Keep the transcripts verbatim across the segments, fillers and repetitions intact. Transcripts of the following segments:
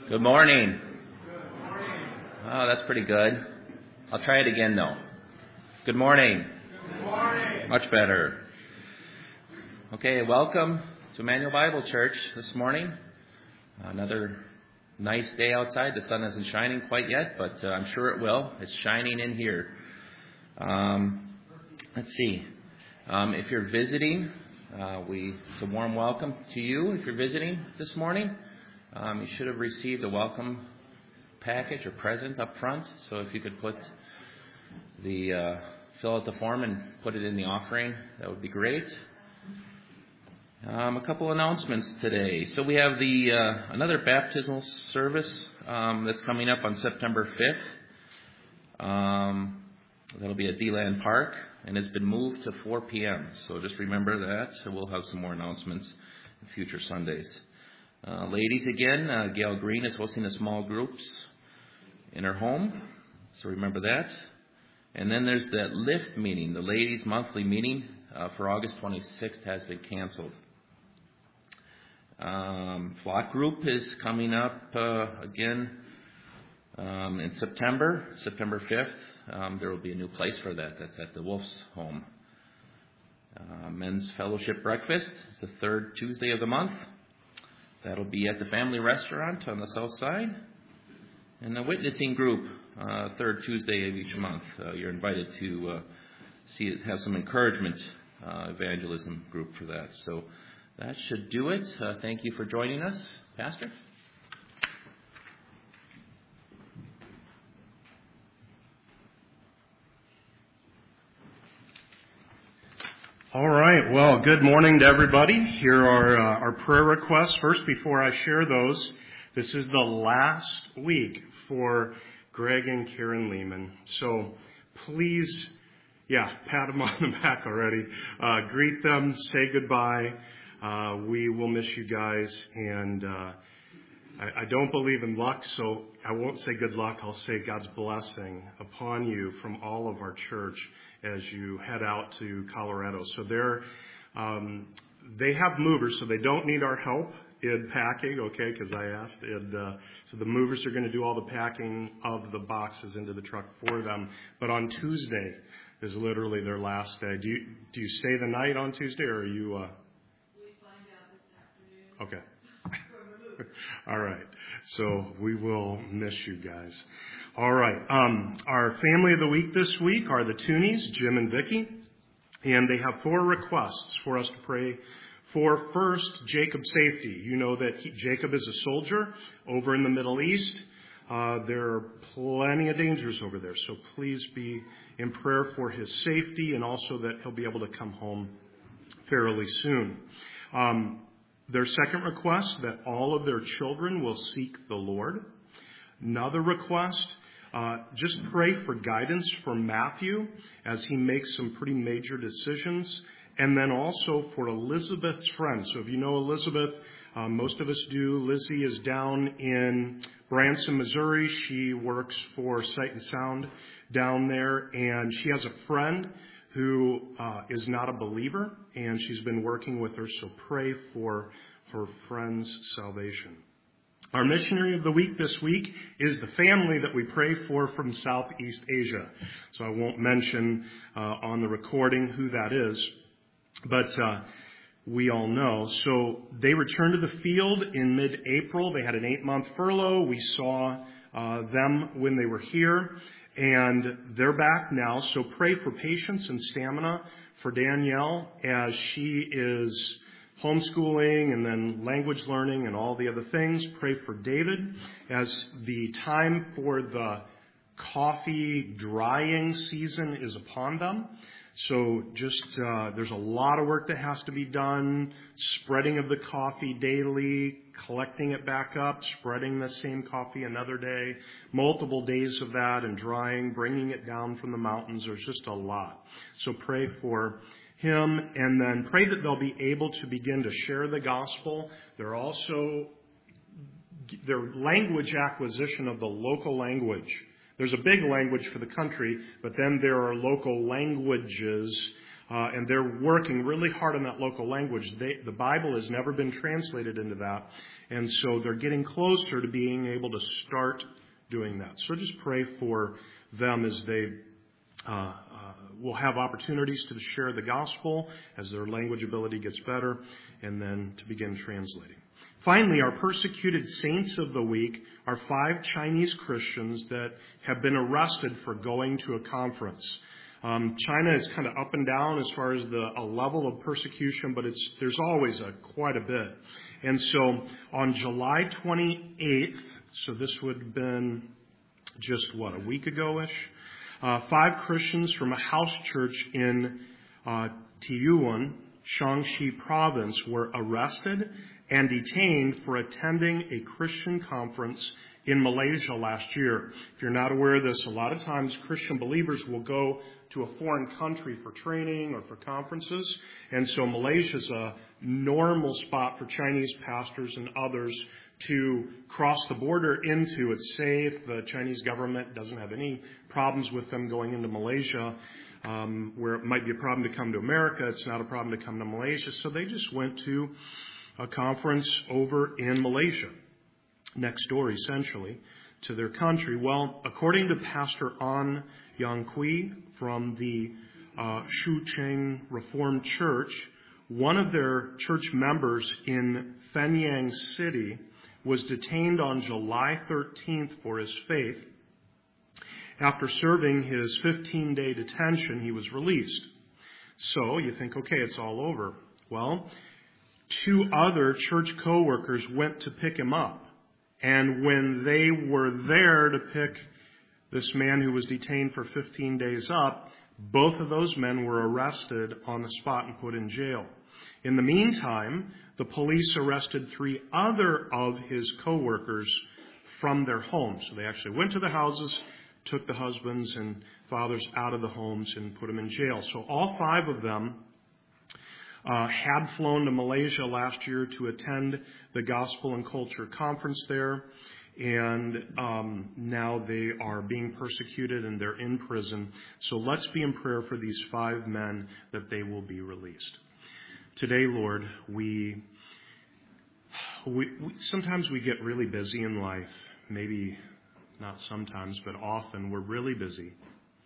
Good morning. Oh, that's pretty good. I'll try it again, though. Good morning. Good morning. Much better. Okay, welcome to Emmanuel Bible Church this morning. Another nice day outside. The sun isn't shining quite yet, but uh, I'm sure it will. It's shining in here. Um, let's see. Um, if you're visiting, uh, we it's a warm welcome to you. If you're visiting this morning, um, you should have received a welcome package or present up front. So if you could put the uh, fill out the form and put it in the offering, that would be great. Um, a couple announcements today. So we have the uh, another baptismal service um, that's coming up on September fifth. Um, that'll be at D-Land Park, and it's been moved to four p.m. So just remember that. So we'll have some more announcements in future Sundays. Uh, ladies, again, uh, Gail Green is hosting the small groups in her home, so remember that. And then there's that LIFT meeting, the ladies' monthly meeting uh, for August twenty-sixth has been canceled. Um, Flock Group is coming up uh, again um, in September, September fifth. Um, there will be a new place for that. That's at the Wolf's home. Uh, Men's Fellowship Breakfast is the third Tuesday of the month. That'll be at the Family Restaurant on the south side. And the Witnessing Group, uh, third Tuesday of each month. Uh, you're invited to uh, see have some encouragement uh, evangelism group for that. So that should do it. Uh, thank you for joining us, Pastor. All right. Well, good morning to everybody. Here are uh, our prayer requests. First, before I share those, this is the last week for Greg and Karen Lehman. So please, yeah, pat them on the back already. Uh, greet them, say goodbye. Uh, we will miss you guys. And uh, I, I don't believe in luck, so I won't say good luck. I'll say God's blessing upon you from all of our church as you head out to Colorado. So they're, um, they have movers, so they don't need our help in packing, okay, because I asked. And, uh, so the movers are going to do all the packing of the boxes into the truck for them. But on Tuesday is literally their last day. Do you, do you stay the night on Tuesday, or are you... Uh... We find out this afternoon. Okay. All right. So we will miss you guys. All right. Um, our family of the week this week are the Toonies, Jim and Vicky. And they have four requests for us to pray for. First, Jacob's safety. You know that he, Jacob is a soldier over in the Middle East. Uh, there are plenty of dangers over there. So please be in prayer for his safety and also that he'll be able to come home fairly soon. Um, their second request, that all of their children will seek the Lord. Another request, Uh, just pray for guidance for Matthew as he makes some pretty major decisions. And then also for Elizabeth's friend. So if you know Elizabeth, uh, most of us do. Lizzie is down in Branson, Missouri. She works for Sight and Sound down there. And she has a friend who uh, is not a believer. And she's been working with her. So pray for her friend's salvation. Our missionary of the week this week is the family that we pray for from Southeast Asia. So I won't mention uh, on the recording who that is, but uh, we all know. So they returned to the field in mid-April. They had an eight-month furlough. We saw uh, them when they were here, and they're back now. So pray for patience and stamina for Danielle as she is homeschooling and then language learning and all the other things. Pray for David as the time for the coffee drying season is upon them. So just uh, there's a lot of work that has to be done. Spreading of the coffee daily, collecting it back up, spreading the same coffee another day, multiple days of that and drying, bringing it down from the mountains. There's just a lot. So pray for him, and then pray that they'll be able to begin to share the gospel. They're also, their language acquisition of the local language. There's a big language for the country, but then there are local languages Uh, and they're working really hard on that local language. They, the Bible has never been translated into that. And so they're getting closer to being able to start doing that. So just pray for them as they uh, uh, will have opportunities to share the gospel as their language ability gets better, and then to begin translating. Finally, our persecuted saints of the week are five Chinese Christians that have been arrested for going to a conference. Um, China is kind of up and down as far as the a level of persecution, but it's there's always a quite a bit. And so on July twenty-eighth, so this would have been just, what, a week ago-ish, uh, five Christians from a house church in uh, Taiyuan, Shaanxi province, were arrested and detained for attending a Christian conference in Malaysia last year. If you're not aware of this, a lot of times Christian believers will go to a foreign country for training or for conferences. And so Malaysia is a normal spot for Chinese pastors and others to cross the border into. It's safe. The Chinese government doesn't have any problems with them going into Malaysia, um, where it might be a problem to come to America. It's not a problem to come to Malaysia. So they just went to a conference over in Malaysia, next door essentially to their country. Well, according to Pastor An Yang Kui from the uh, Shucheng Reformed Church, one of their church members in Fenyang City was detained on July thirteenth for his faith. After serving his fifteen-day detention, he was released. So you think, okay, it's all over. Well, two other church co-workers went to pick him up. And when they were there to pick this man who was detained for fifteen days up, both of those men were arrested on the spot and put in jail. In the meantime, the police arrested three other of his co-workers from their homes. So they actually went to the houses, took the husbands and fathers out of the homes and put them in jail. So all five of them Uh, had flown to Malaysia last year to attend the Gospel and Culture Conference there, and um, now they are being persecuted and they're in prison. So let's be in prayer for these five men that they will be released. Today, Lord, we, we, we sometimes we get really busy in life. Maybe not sometimes, but often we're really busy.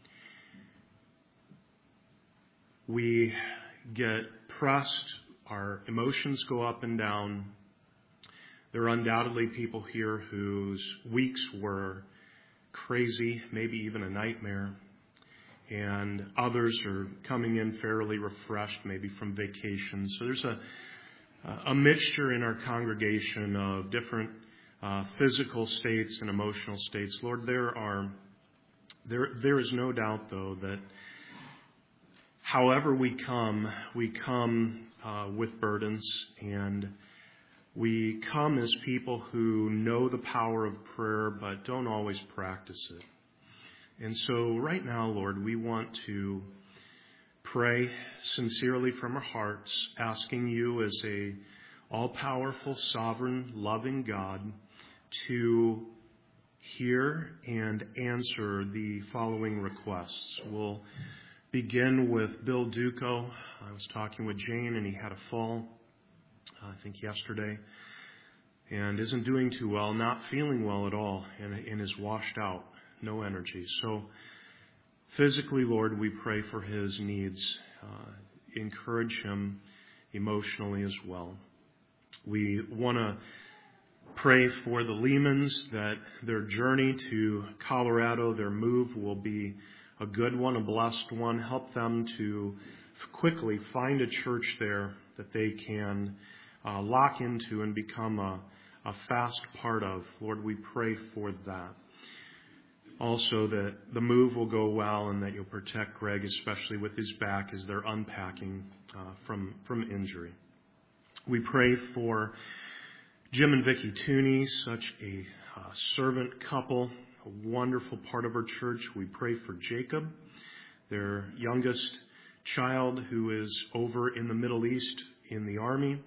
We get pressed, our emotions go up and down. There are undoubtedly people here whose weeks were crazy, maybe even a nightmare, and others are coming in fairly refreshed, maybe from vacation. So there's a a mixture in our congregation of different uh, physical states and emotional states. Lord, there are there there is no doubt, though, that however we come, we come uh, with burdens, and we come as people who know the power of prayer but don't always practice it. And so right now, Lord, we want to pray sincerely from our hearts, asking you as a all-powerful, sovereign, loving God to hear and answer the following requests. We'll begin with Bill Duco. I was talking with Jane, and he had a fall, I think yesterday, and isn't doing too well, not feeling well at all, and, and is washed out, no energy. So physically, Lord, we pray for his needs. Uh, encourage him emotionally as well. We want to pray for the Lehmans, that their journey to Colorado, their move will be a good one, a blessed one. Help them to quickly find a church there that they can uh, lock into and become a, a fast part of. Lord, we pray for that. Also, that the move will go well and that you'll protect Greg, especially with his back as they're unpacking uh, from, from injury. We pray for Jim and Vicki Tooney, such a uh, servant couple, a wonderful part of our church. We pray for Jacob, their youngest child who is over in the Middle East in the army.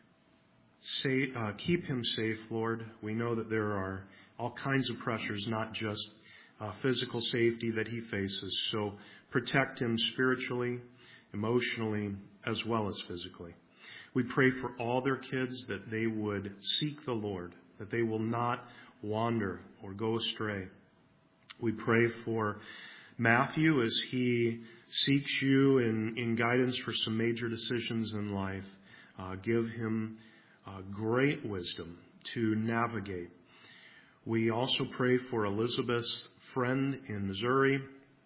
Say, uh, keep him safe, Lord. We know that there are all kinds of pressures, not just uh, physical safety that he faces. So protect him spiritually emotionally, as well as physically. We pray for all their kids that they would seek the Lord, that they will not wander or go astray. We pray for Matthew as he seeks you in, in guidance for some major decisions in life. Uh, give him uh, great wisdom to navigate. We also pray for Elizabeth's friend in Missouri,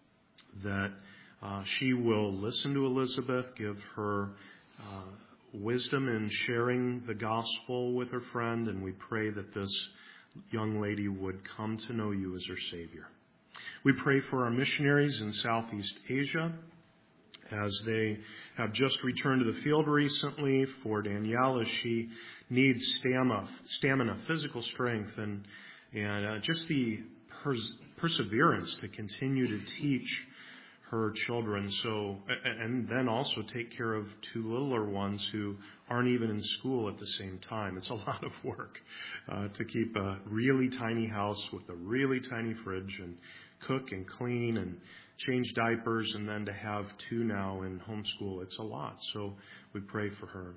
that uh, she will listen to Elizabeth, give her uh, wisdom in sharing the gospel with her friend, and we pray that this young lady would come to know you as her Savior. We pray for our missionaries in Southeast Asia as they have just returned to the field recently, for Danielle as she needs stamina, stamina physical strength, and, and uh, just the pers- perseverance to continue to teach her children. So, and then also take care of two littler ones who aren't even in school at the same time. It's a lot of work uh, to keep a really tiny house with a really tiny fridge and cook and clean and change diapers, and then to have two now in homeschool. It's a lot. So we pray for her.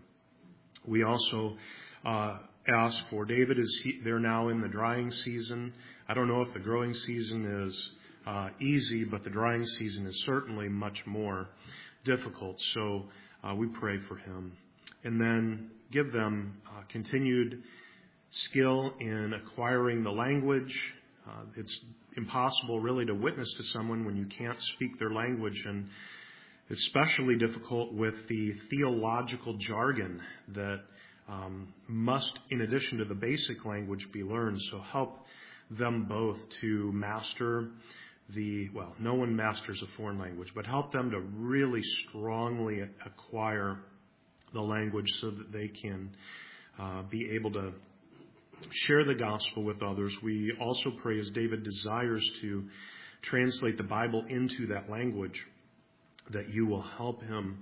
We also uh, ask for David as he, they're now in the drying season. I don't know if the growing season is Uh, easy, but the drying season is certainly much more difficult. So uh, we pray for him. And then give them uh, continued skill in acquiring the language. Uh, it's impossible really to witness to someone when you can't speak their language, and especially difficult with the theological jargon that um, must, in addition to the basic language, be learned. So help them both to master the, well, no one masters a foreign language, but help them to really strongly acquire the language so that they can uh, be able to share the gospel with others. We also pray, as David desires to translate the Bible into that language, that you will help him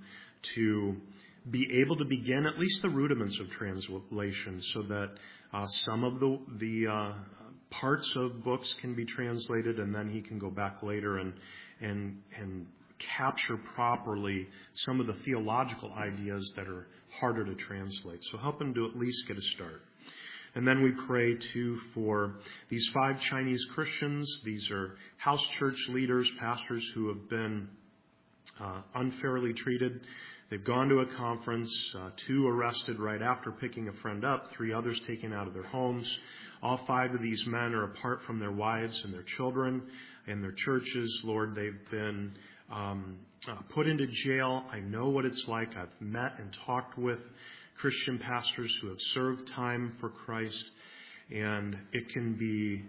to be able to begin at least the rudiments of translation, so that uh, some of the the uh, parts of books can be translated, and then he can go back later and and and capture properly some of the theological ideas that are harder to translate. So help him to at least get a start. And then we pray, too, for these five Chinese Christians. These are house church leaders, pastors who have been uh, unfairly treated. They've gone to a conference, uh, two arrested right after picking a friend up, three others taken out of their homes. All five of these men are apart from their wives and their children and their churches. Lord, they've been um, uh, put into jail. I know what it's like. I've met and talked with Christian pastors who have served time for Christ, and it can be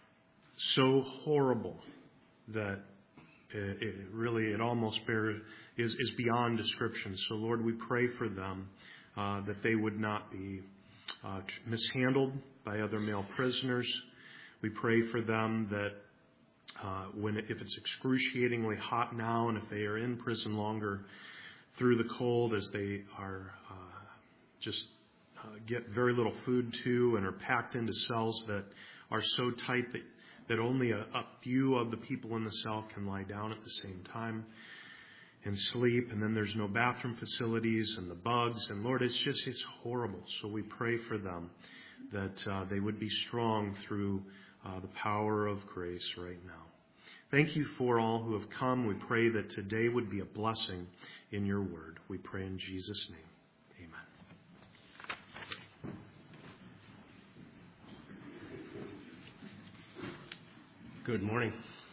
so horrible that it, it really, it almost bear, is, is beyond description. So, Lord, we pray for them uh, that they would not be uh, mishandled by other male prisoners. We pray for them that uh, when if it's excruciatingly hot now, and if they are in prison longer through the cold, as they are uh, just uh, get very little food too, and are packed into cells that are so tight that, that only a, a few of the people in the cell can lie down at the same time and sleep. And then there's no bathroom facilities and the bugs. And Lord, it's just, it's horrible. So we pray for them that uh, they would be strong through uh, the power of grace right now. Thank you for all who have come. We pray that today would be a blessing in your word. We pray in Jesus' name. Good morning.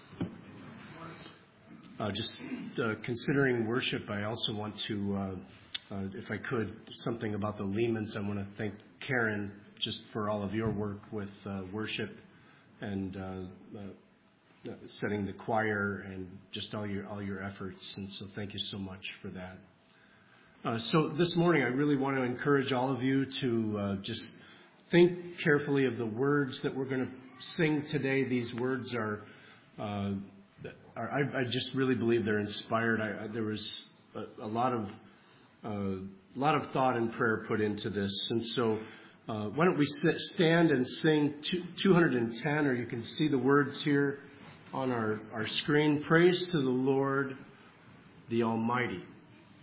Uh, just uh, considering worship, I also want to, uh, uh, if I could, something about the Lehmans. I want to thank Karen just for all of your work with uh, worship and uh, uh, setting the choir and just all your all your efforts. And so thank you so much for that. Uh, so this morning, I really want to encourage all of you to uh, just think carefully of the words that we're going to sing today. These words are, uh, are I, I just really believe they're inspired. I, I, there was a, a lot of a uh, lot of thought and prayer put into this, and so uh, why don't we sit, stand and sing two hundred ten, or you can see the words here on our, our screen. Praise to the Lord, the Almighty.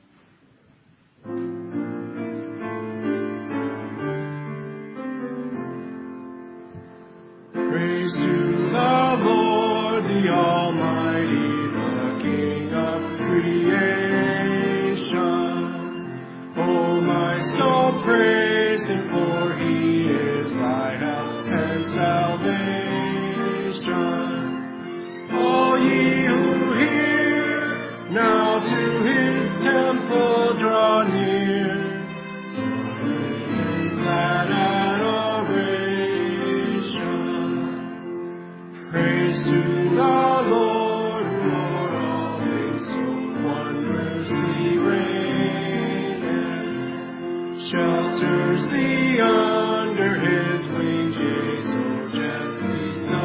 shelters thee under his wings, yea, so gently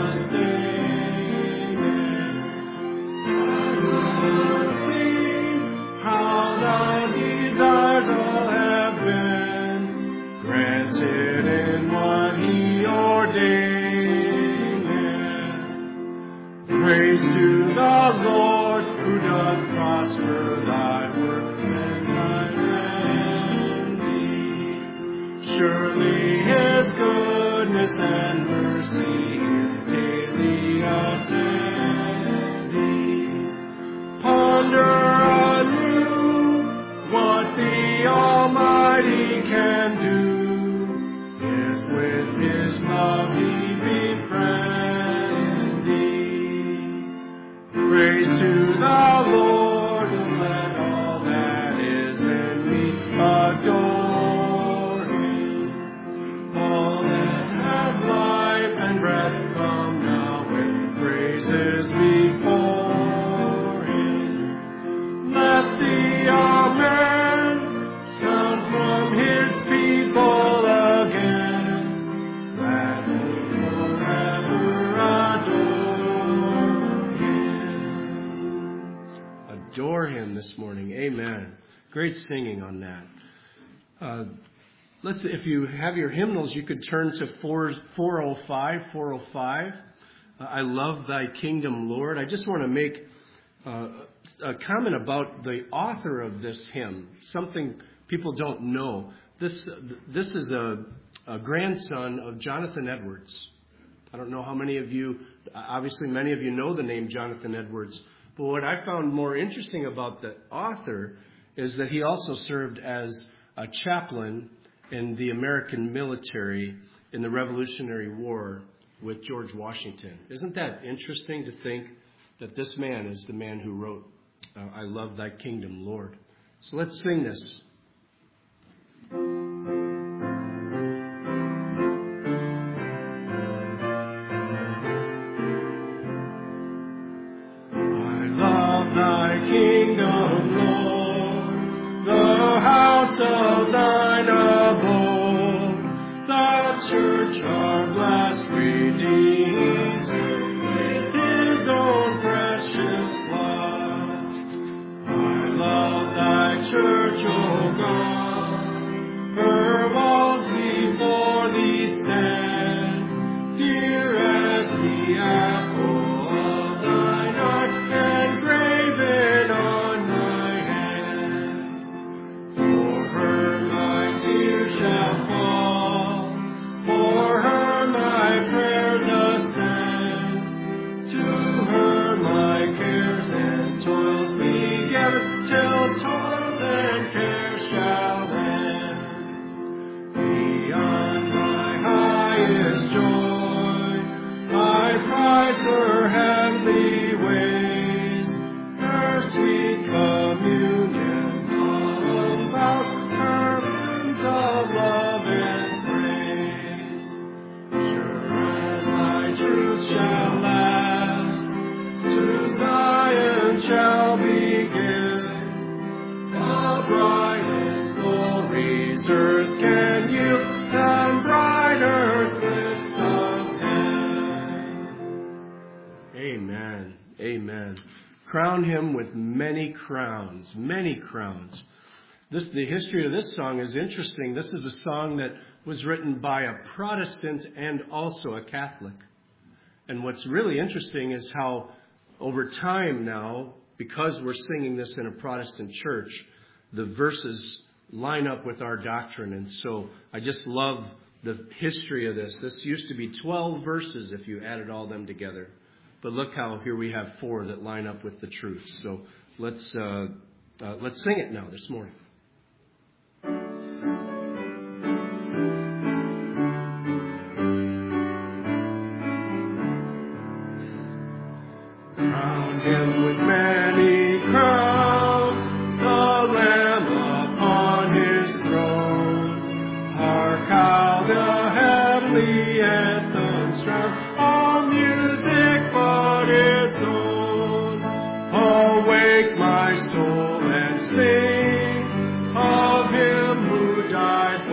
sustaining. Eyes unseen, how thy desires all have been granted in what he ordained. Praise to the Lord who doth prosper thy work and thy remedy. Surely his goodness and mercy daily attend thee. Ponder anew what the Almighty can do, if with his love he befriend thee. Praise to the Lord, and let all that is in me adore him. All that have life and breath come now with praises before him. Let the Amen sound from his people again. Let me forever adore him. Adore him this morning. Amen. Great singing on that. Uh, let's, if you have your hymnals, you could turn to four oh five. four oh five. Uh, I love thy kingdom, Lord. I just want to make uh, a comment about the author of this hymn, something people don't know. This this is a, a grandson of Jonathan Edwards. I don't know how many of you, obviously many of you know the name Jonathan Edwards, but what I found more interesting about the author is that he also served as a chaplain in the American military in the Revolutionary War with George Washington. Isn't that interesting to think that this man is the man who wrote uh, I Love Thy Kingdom, Lord. So let's sing this. I love thy kingdom, Lord, the house of thine abode, the church our blessed Redeemer, with his own precious blood. I love thy church, O God, her walls before thee stand, dear as the apple of thine eye, engraven on my hand. For her my tears shall fall, for her my prayers ascend, to her my cares and toils be gathered, till toils and cares shall end. Beyond my highest joy, I prize her heavenly ways, her sweet communion all about, her friends of love and praise. Sure as thy truth shall last, to Zion shall begin, the brightest glories earth can yield, than bright earth bliss of heaven. Amen. Amen. Crown him with many crowns, many crowns. This, the history of this song is interesting. This is a song that was written by a Protestant and also a Catholic. And what's really interesting is how over time now, because we're singing this in a Protestant church, the verses line up with our doctrine. And so I just love the history of this. This used to be twelve verses if you added all them together. But look how here we have four that line up with the truth. So let's uh, uh, let's sing it now this morning. Crown him with many crowns, the Lamb upon his throne. Hark how the heavenly anthems drown, all music but its own. Awake my soul and sing of him who died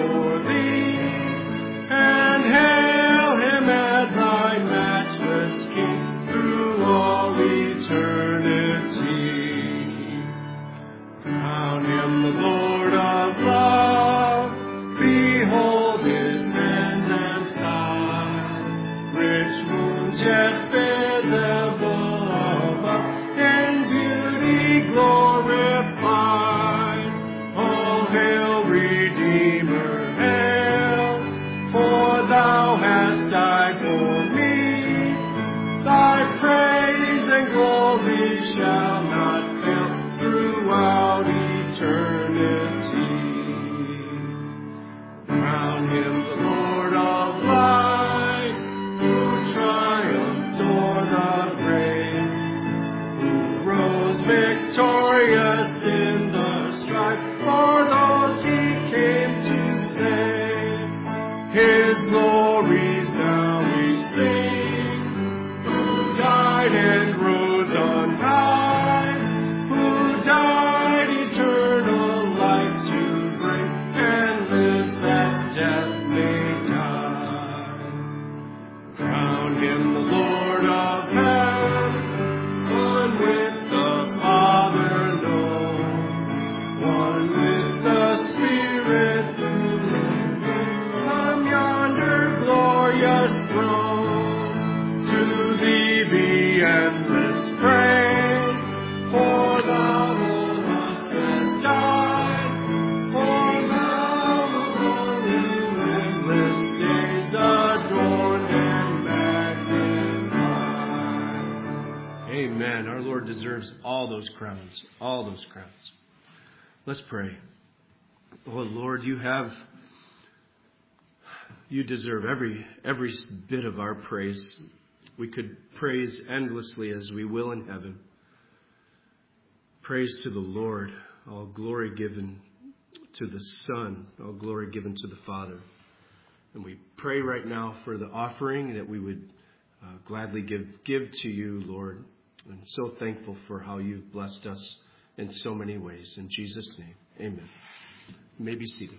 O Redeemer, hail, for thou hast died for me. Thy praise and glory shall not fail throughout eternity. Crown him the Lord of light, who triumphed o'er the grave, who rose victorious in the strife for those he came to save. His glories now we sing, who died and rose on high, who died eternal life to bring, and lives that death may die. Crown him the Lord of heaven, one with the Father known, one with the Spirit who lives from yonder glorious throne. To thee be endless praise, for thou alone hast died, for thou alone in endless days adorned and magnified. Amen. Our Lord deserves all those crowns, all those crowns. Let's pray. Oh Lord, you have, you deserve every every bit of our praise. We could praise endlessly as we will in heaven. Praise to the Lord, all glory given to the Son, all glory given to the Father. And we pray right now for the offering that we would uh, gladly give give to you, Lord. And so thankful for how you've blessed us in so many ways. In Jesus' name, amen. You may be seated.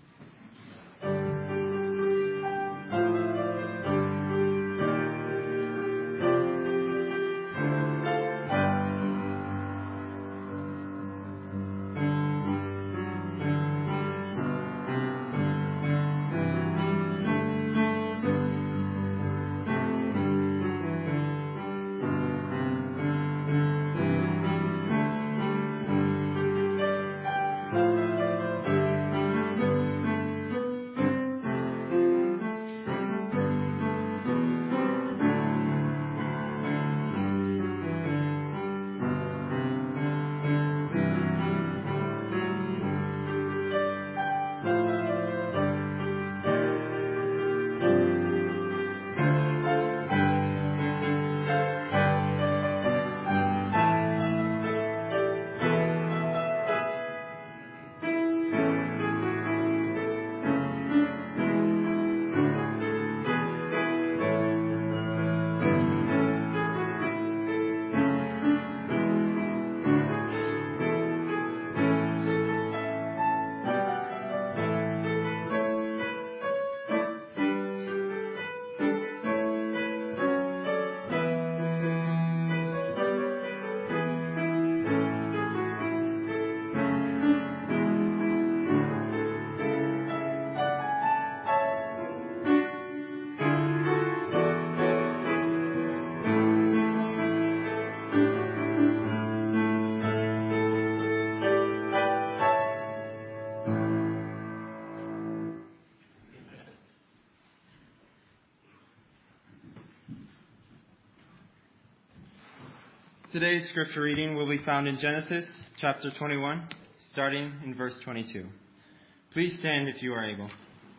Today's scripture reading will be found in Genesis chapter twenty-one, starting in verse twenty-two. Please stand if you are able.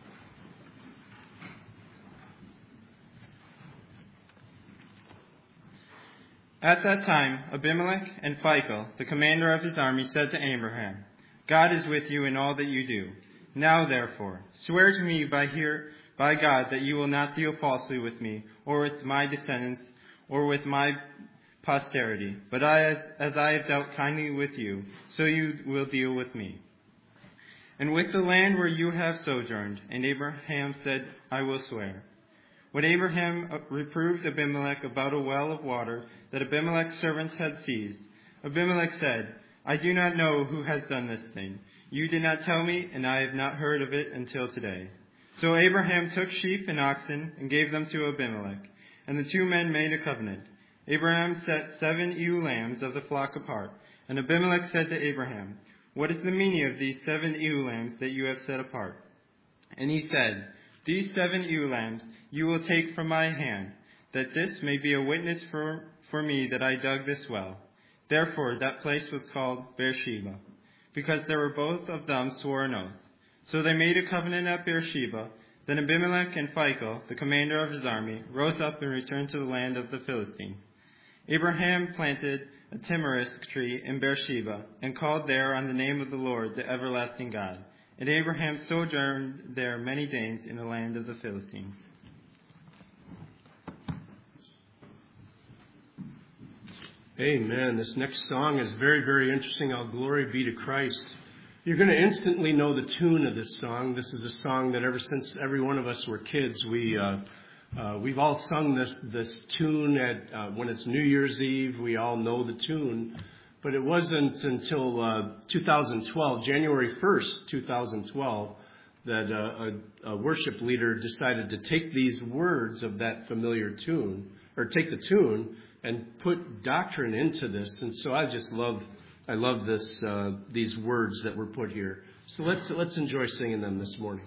At that time, Abimelech and Phicol, the commander of his army, said to Abraham, God is with you in all that you do. Now, therefore, swear to me by here, by God that you will not deal falsely with me, or with my descendants, or with my posterity, but I, as, as I have dealt kindly with you, so you will deal with me. And with the land where you have sojourned. And Abraham said, I will swear. When Abraham reproved Abimelech about a well of water that Abimelech's servants had seized, Abimelech said, I do not know who has done this thing. You did not tell me, and I have not heard of it until today. So Abraham took sheep and oxen and gave them to Abimelech, and the two men made a covenant. Abraham set seven ewe lambs of the flock apart, and Abimelech said to Abraham, what is the meaning of these seven ewe lambs that you have set apart? And he said, These seven ewe lambs you will take from my hand, that this may be a witness for, for me that I dug this well. Therefore that place was called Beersheba, because there were both of them swore an oath. So they made a covenant at Beersheba. Then Abimelech and Phicol, the commander of his army, rose up and returned to the land of the Philistines. Abraham planted a tamarisk tree in Beersheba, and called there on the name of the Lord, the everlasting God. And Abraham sojourned there many days in the land of the Philistines. Amen. This next song is very, very interesting. All glory be to Christ. You're going to instantly know the tune of this song. This is a song that ever since every one of us were kids, we, uh, uh, we've all sung this, this tune at, uh, when it's New Year's Eve. We all know the tune. But it wasn't until uh, two thousand twelve, January first, two thousand twelve, that uh, a, a worship leader decided to take these words of that familiar tune, or take the tune and put doctrine into this. And so I just love, I love this, uh, these words that were put here. So let's let's enjoy singing them this morning.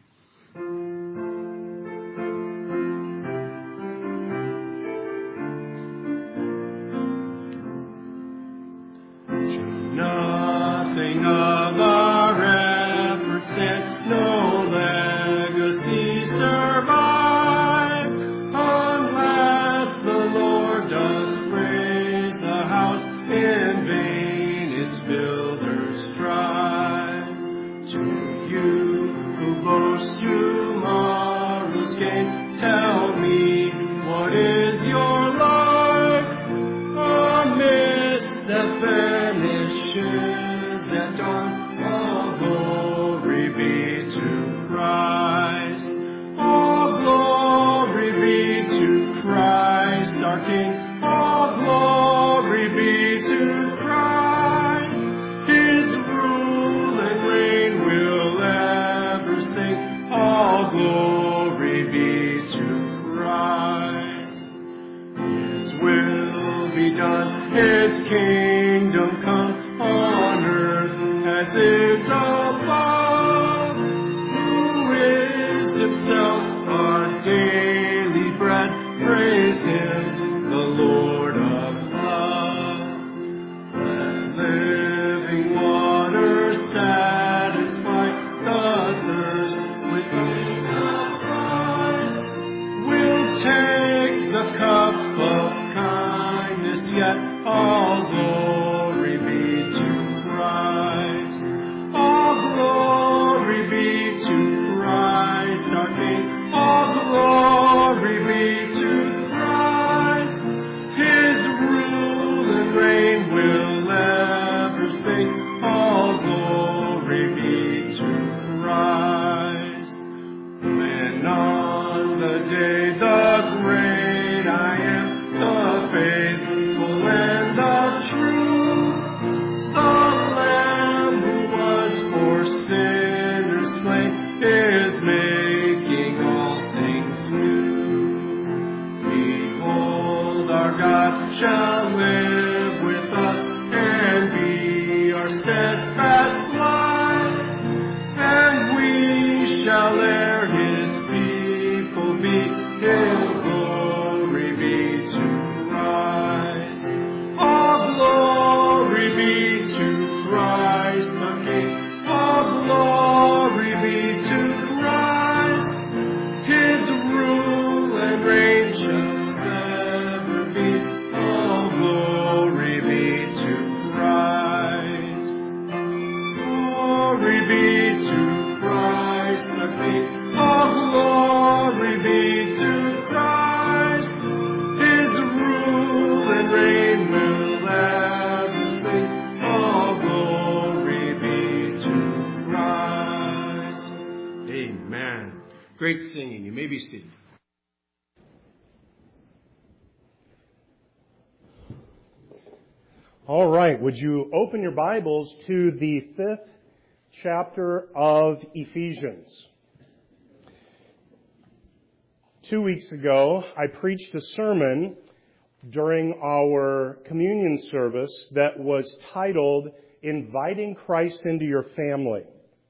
Nothing of our efforts and no legacy survive unless the Lord does praise the house. In vain its builders strive. To you who boast tomorrow's gain, tell me, what is your life? A mist that vanishes at dawn. All glory be to Christ. All glory be to Christ our King. All glory be to Christ. His rule and reign will ever sing. All glory be to Christ. His will be done, His kingdom come on earth as is above. Who is Himself our daily bread? Praise Him, the Lord of love. Let living water satisfy the thirst within of Christ. We'll take the cup of kindness, yet all glory be to Christ. All glory be to Christ our King. All glory be to Christ. His rule and reign will ever sing. All glory be to Christ. When on the day the great I am, the faithful and the true, the Lamb who was for sinners slain is making all things new. Behold, our God shall live with us and be our steadfast life, and we shall ere His people be. His glory be to Christ. All glory be to Christ the King. All glory be to Christ. His rule and reign shall ever be. All glory be to Christ. Glory be to Christ the King. All glory be to Christ. His rule and reign will ever sing. All glory be to Christ. Amen. Great singing. You may be seated. All right, would you open your Bibles to the fifth chapter of Ephesians? Two weeks ago, I preached a sermon during our communion service that was titled, inviting Christ into your family.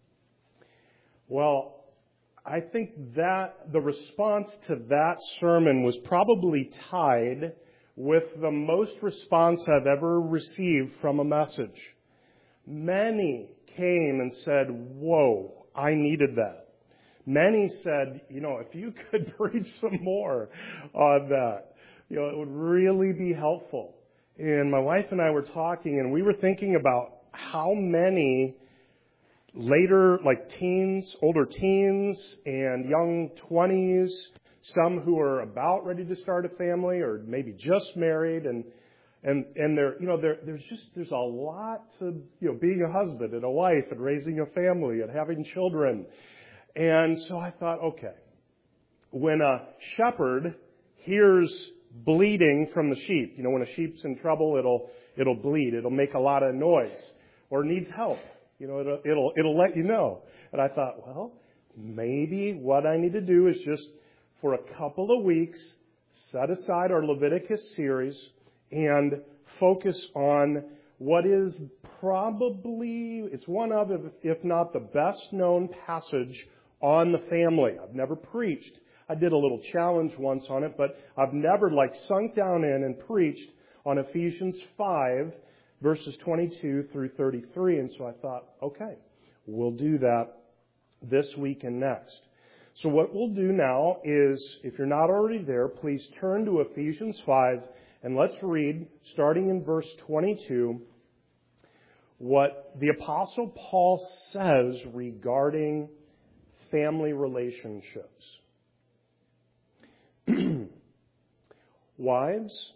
Well, I think that the response to that sermon was probably tied with the most response I've ever received from a message. Many came and said, whoa, I needed that. Many said, you know, if you could preach some more on that, you know, it would really be helpful. And my wife and I were talking, and we were thinking about how many later, like teens, older teens, and young twenties, some who are about ready to start a family or maybe just married, and and and there, you know, there there's just there's a lot to, you know, being a husband and a wife and raising a family and having children. And so I thought, okay, when a shepherd hears bleeding from the sheep, you know, when a sheep's in trouble, it'll it'll bleed, it'll make a lot of noise, or needs help, you know, it'll it'll it'll let you know. And I thought, well, maybe what I need to do is just for a couple of weeks set aside our Leviticus series and focus on what is probably, it's one of, if not the best known passage on the family. I've never preached. I did a little challenge once on it, but I've never like sunk down in and preached on Ephesians five, verses twenty-two through thirty-three. And so I thought, okay, we'll do that this week and next. So what we'll do now is, if you're not already there, please turn to Ephesians five, and let's read, starting in verse twenty-two, what the Apostle Paul says regarding family relationships. Wives,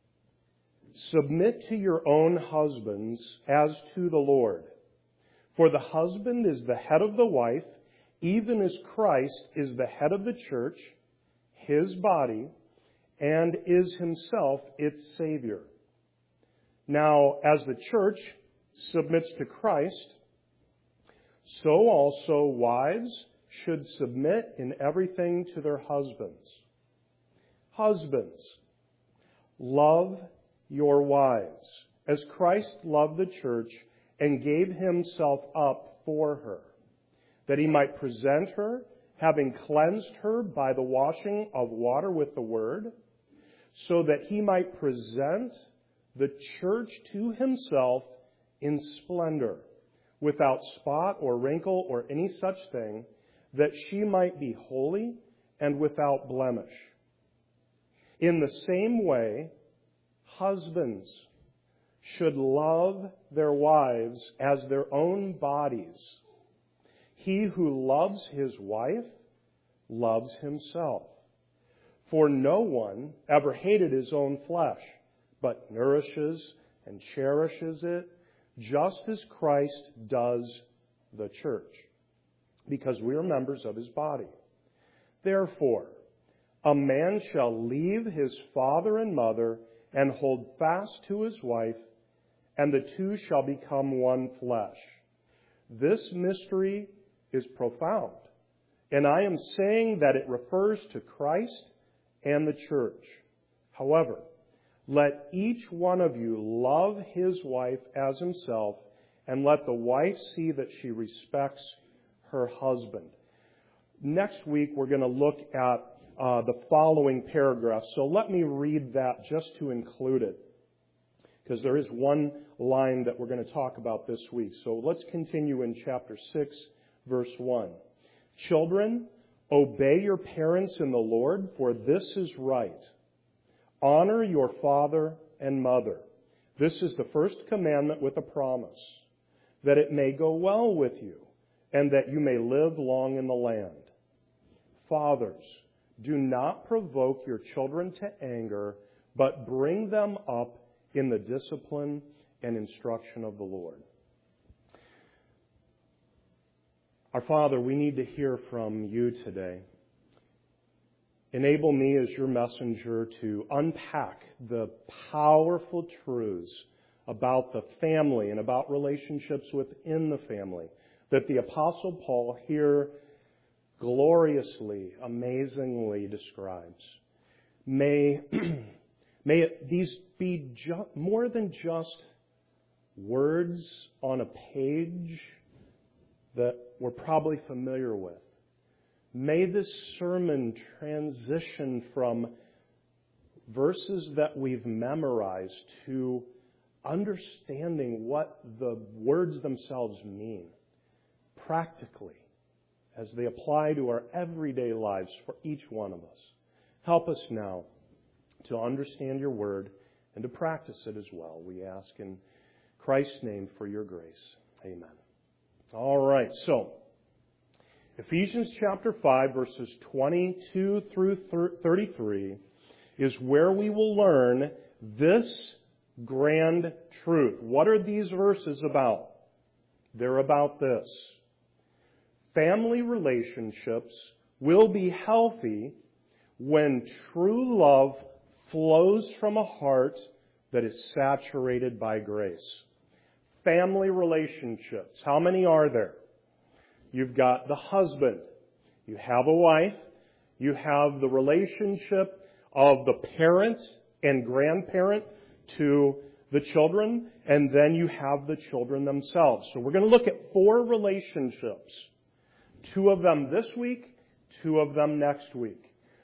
submit to your own husbands as to the Lord. For the husband is the head of the wife, even as Christ is the head of the church, his body, and is himself its Savior. Now, as the church submits to Christ, so also wives should submit in everything to their husbands. Husbands, love your wives, as Christ loved the church and gave himself up for her, that he might present her, having cleansed her by the washing of water with the word, so that he might present the church to himself in splendor, without spot or wrinkle or any such thing, that she might be holy and without blemish. In the same way, husbands should love their wives as their own bodies. He who loves his wife loves himself. For no one ever hated his own flesh, but nourishes and cherishes it, just as Christ does the church, because we are members of his body. Therefore, a man shall leave his father and mother and hold fast to his wife, and the two shall become one flesh. This mystery is profound, and I am saying that it refers to Christ and the church. However, let each one of you love his wife as himself, and let the wife see that she respects her husband. Next week, we're going to look at uh, the following paragraph. So let me read that just to include it, because there is one line that we're going to talk about this week. So let's continue in chapter six, verse one. Children, obey your parents in the Lord, for this is right. Honor your father and mother. This is the first commandment with a promise, that it may go well with you, and that you may live long in the land. Fathers, do not provoke your children to anger, but bring them up in the discipline and instruction of the Lord. Our Father, we need to hear from you today. Enable me as your messenger to unpack the powerful truths about the family and about relationships within the family that the Apostle Paul here gloriously, amazingly describes. May, may it, these be ju- more than just words on a page that we're probably familiar with. May this sermon transition from verses that we've memorized to understanding what the words themselves mean practically as they apply to our everyday lives for each one of us. Help us now to understand your word and to practice it as well. We ask in Christ's name for your grace. Amen. All right, so Ephesians chapter five, verses twenty-two through thirty-three is where we will learn this grand truth. What are these verses about? They're about this. Family relationships will be healthy when true love flows from a heart that is saturated by grace. Family relationships. How many are there? You've got the husband. You have a wife. You have the relationship of the parent and grandparent to the children. And then you have the children themselves. So we're going to look at four relationships. Two of them this week, two of them next week.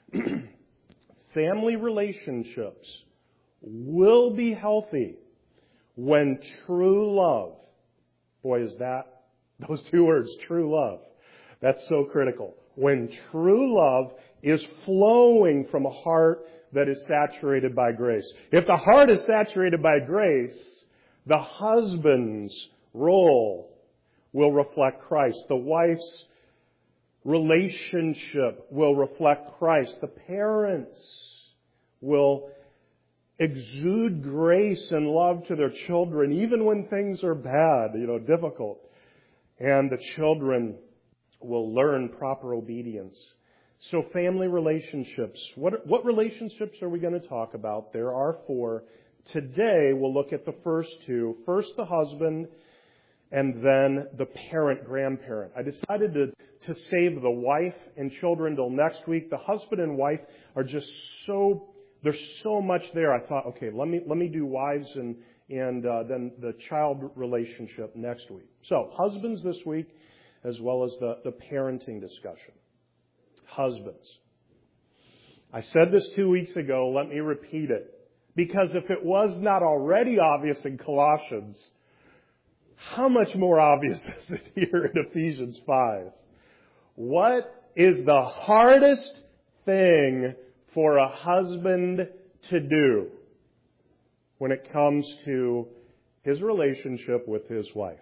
Family relationships will be healthy when true love, boy is that, those two words, true love, that's so critical. When true love is flowing from a heart that is saturated by grace. If the heart is saturated by grace, the husband's role will reflect Christ. The wife's relationship will reflect Christ. The parents will exude grace and love to their children, even when things are bad, you know, difficult. And the children will learn proper obedience. So family relationships. What, what relationships are we going to talk about? There are four. Today we'll look at the first two. First the husband, and then the parent, grandparent. I decided to, to save the wife and children till next week. The husband and wife are just so, there's so much there. I thought, okay, let me, let me do wives and, and uh, then the child relationship next week. So, husbands this week, as well as the, the parenting discussion. Husbands. I said this two weeks ago, let me repeat it. Because if it was not already obvious in Colossians, how much more obvious is it here in Ephesians five? What is the hardest thing for a husband to do when it comes to his relationship with his wife?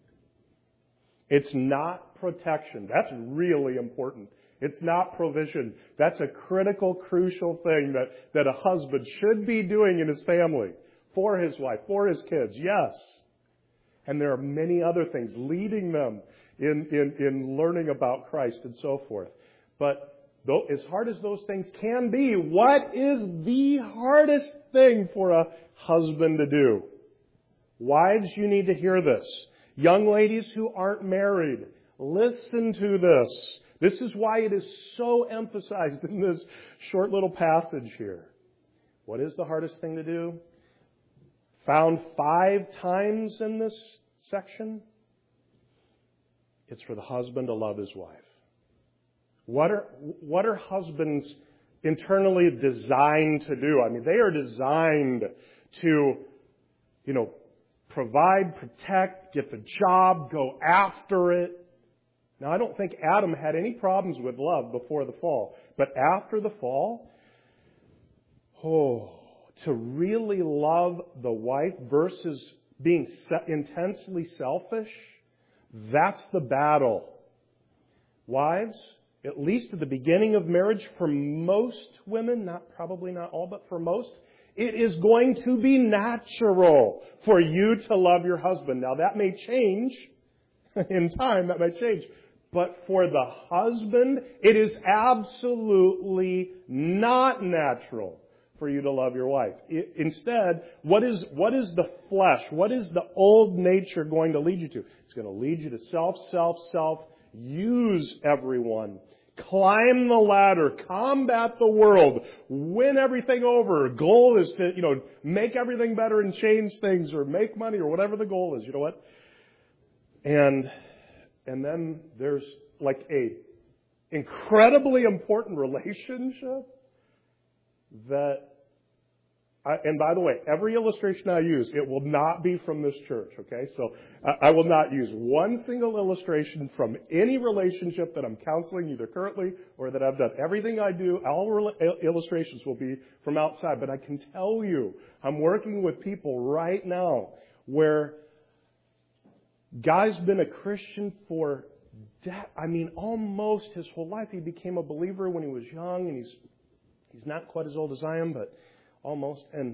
It's not protection. That's really important. It's not provision. That's a critical, crucial thing that, that a husband should be doing in his family, for his wife, for his kids. Yes. And there are many other things, leading them in, in, in learning about Christ and so forth. But though, as hard as those things can be, what is the hardest thing for a husband to do? Wives, you need to hear this. Young ladies who aren't married, listen to this. This is why it is so emphasized in this short little passage here. What is the hardest thing to do? Found five times in this section. It's for the husband to love his wife. What are, what are husbands internally designed to do? I mean, they are designed to, you know, provide, protect, get the job, go after it. Now, I don't think Adam had any problems with love before the fall. But after the fall, oh, to really love the wife versus being intensely selfish, that's the battle. Wives, at least at the beginning of marriage, for most women, not probably not all, but for most, it is going to be natural for you to love your husband. Now, that may change in time, that may change. But for the husband, it is absolutely not natural for you to love your wife. It, instead, what is, what is the flesh? What is the old nature going to lead you to? It's going to lead you to self, self, self, use everyone, climb the ladder, combat the world, win everything over. Goal is to, you know, make everything better and change things or make money or whatever the goal is. You know what? And, and then there's like a incredibly important relationship that, I, and by the way, every illustration I use, it will not be from this church, okay? So I, I will not use one single illustration from any relationship that I'm counseling, either currently or that I've done. Everything I do, all re- illustrations will be from outside. But I can tell you, I'm working with people right now where guy's been a Christian for, de- I mean, almost his whole life. He became a believer when he was young, and he's he's not quite as old as I am, but almost. And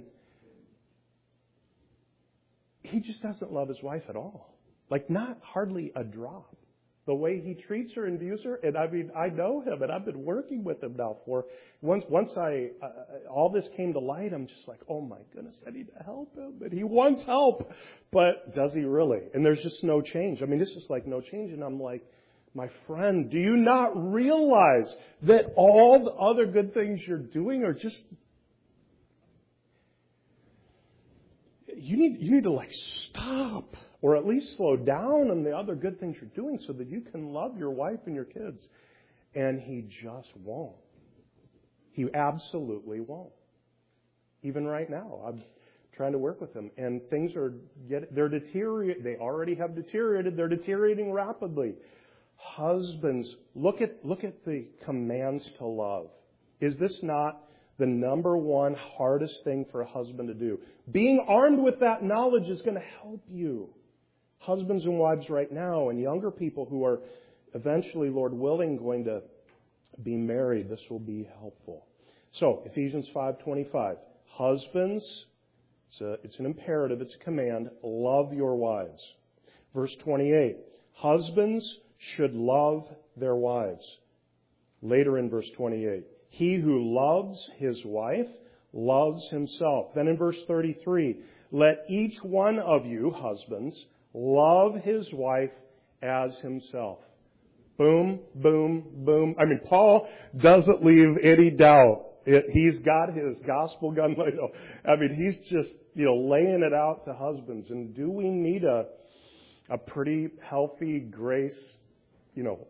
he just doesn't love his wife at all. Like, not hardly a drop. The way he treats her and views her. And I mean, I know him, and I've been working with him now for, once once I, uh, all this came to light, I'm just like, oh my goodness, I need to help him. And he wants help. But does he really? And there's just no change. I mean, it's just like no change. And I'm like, my friend, do you not realize that all the other good things you're doing are just, you need, you need to like stop or at least slow down on the other good things you're doing so that you can love your wife and your kids. And he just won't. He absolutely won't. Even right now, I'm trying to work with him, and things are get, they're deteriorating. They already have deteriorated. They're deteriorating rapidly. Husbands, look at look at the commands to love. Is this not the number one hardest thing for a husband to do? Being armed with that knowledge is going to help you. Husbands and wives right now, and younger people who are eventually, Lord willing, going to be married, this will be helpful. So, Ephesians five twenty-five. Husbands, it's, a, it's an imperative, it's a command, love your wives. Verse twenty-eight. Husbands should love their wives. Later in verse twenty-eight. He who loves his wife loves himself. Then in verse thirty-three. Let each one of you, husbands, love his wife as himself. Boom, boom, boom. I mean, Paul doesn't leave any doubt. It, he's got his gospel gun laid out. I mean, he's just, you know, laying it out to husbands. And do we need a a pretty healthy grace, you know,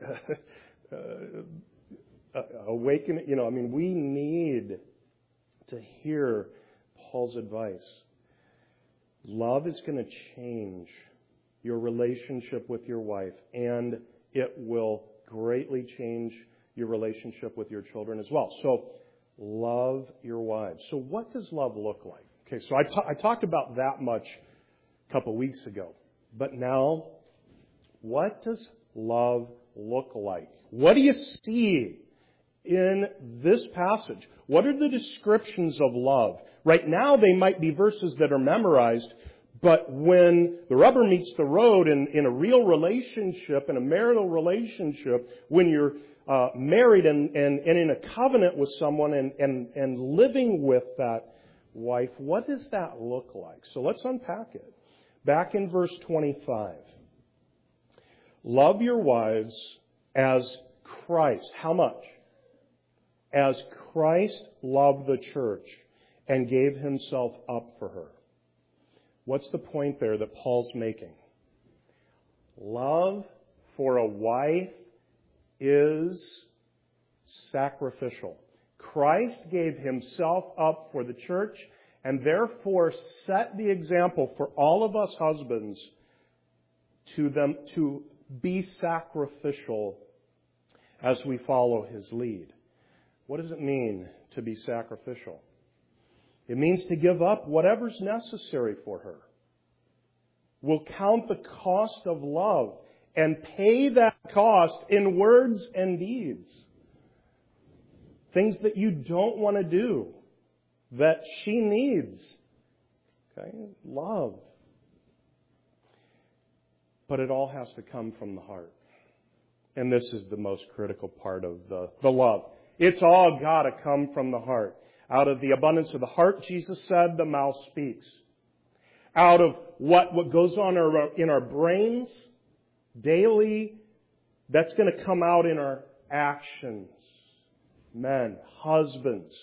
uh, awaken? You know, I mean, we need to hear Paul's advice. Love is going to change your relationship with your wife, and it will greatly change your relationship with your children as well. So, love your wives. So, what does love look like? Okay, so I, t- I talked about that much a couple weeks ago. But now, what does love look like? What do you see in this passage? What are the descriptions of love? Right now, they might be verses that are memorized, but when the rubber meets the road in, in a real relationship, in a marital relationship, when you're uh, married and, and, and in a covenant with someone and, and, and living with that wife, what does that look like? So let's unpack it. Back in verse twenty-five. Love your wives as Christ. How much? As Christ loved the church and gave himself up for her. What's the point there that Paul's making? Love for a wife is sacrificial. Christ gave himself up for the church and therefore set the example for all of us husbands to them to be sacrificial as we follow his lead. What does it mean to be sacrificial? It means to give up whatever's necessary for her. We'll count the cost of love and pay that cost in words and deeds. Things that you don't want to do, that she needs. Okay? Love. But it all has to come from the heart. And this is the most critical part of the, the love. It's all got to come from the heart. Out of the abundance of the heart, Jesus said, the mouth speaks. Out of what, what goes on our, in our brains daily, that's going to come out in our actions. Men, husbands.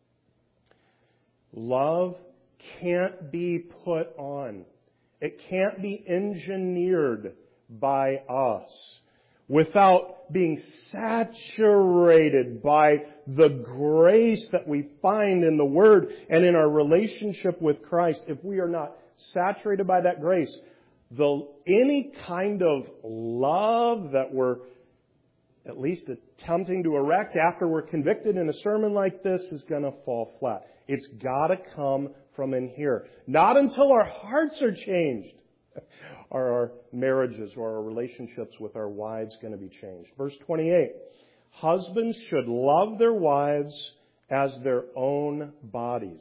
Love can't be put on. It can't be engineered by us without being saturated by the grace that we find in the Word and in our relationship with Christ. If we are not saturated by that grace, the any kind of love that we're at least attempting to erect after we're convicted in a sermon like this is going to fall flat. It's got to come from in here. Not until our hearts are changed are our marriages or our relationships with our wives going to be changed. Verse twenty-eight, husbands should love their wives as their own bodies.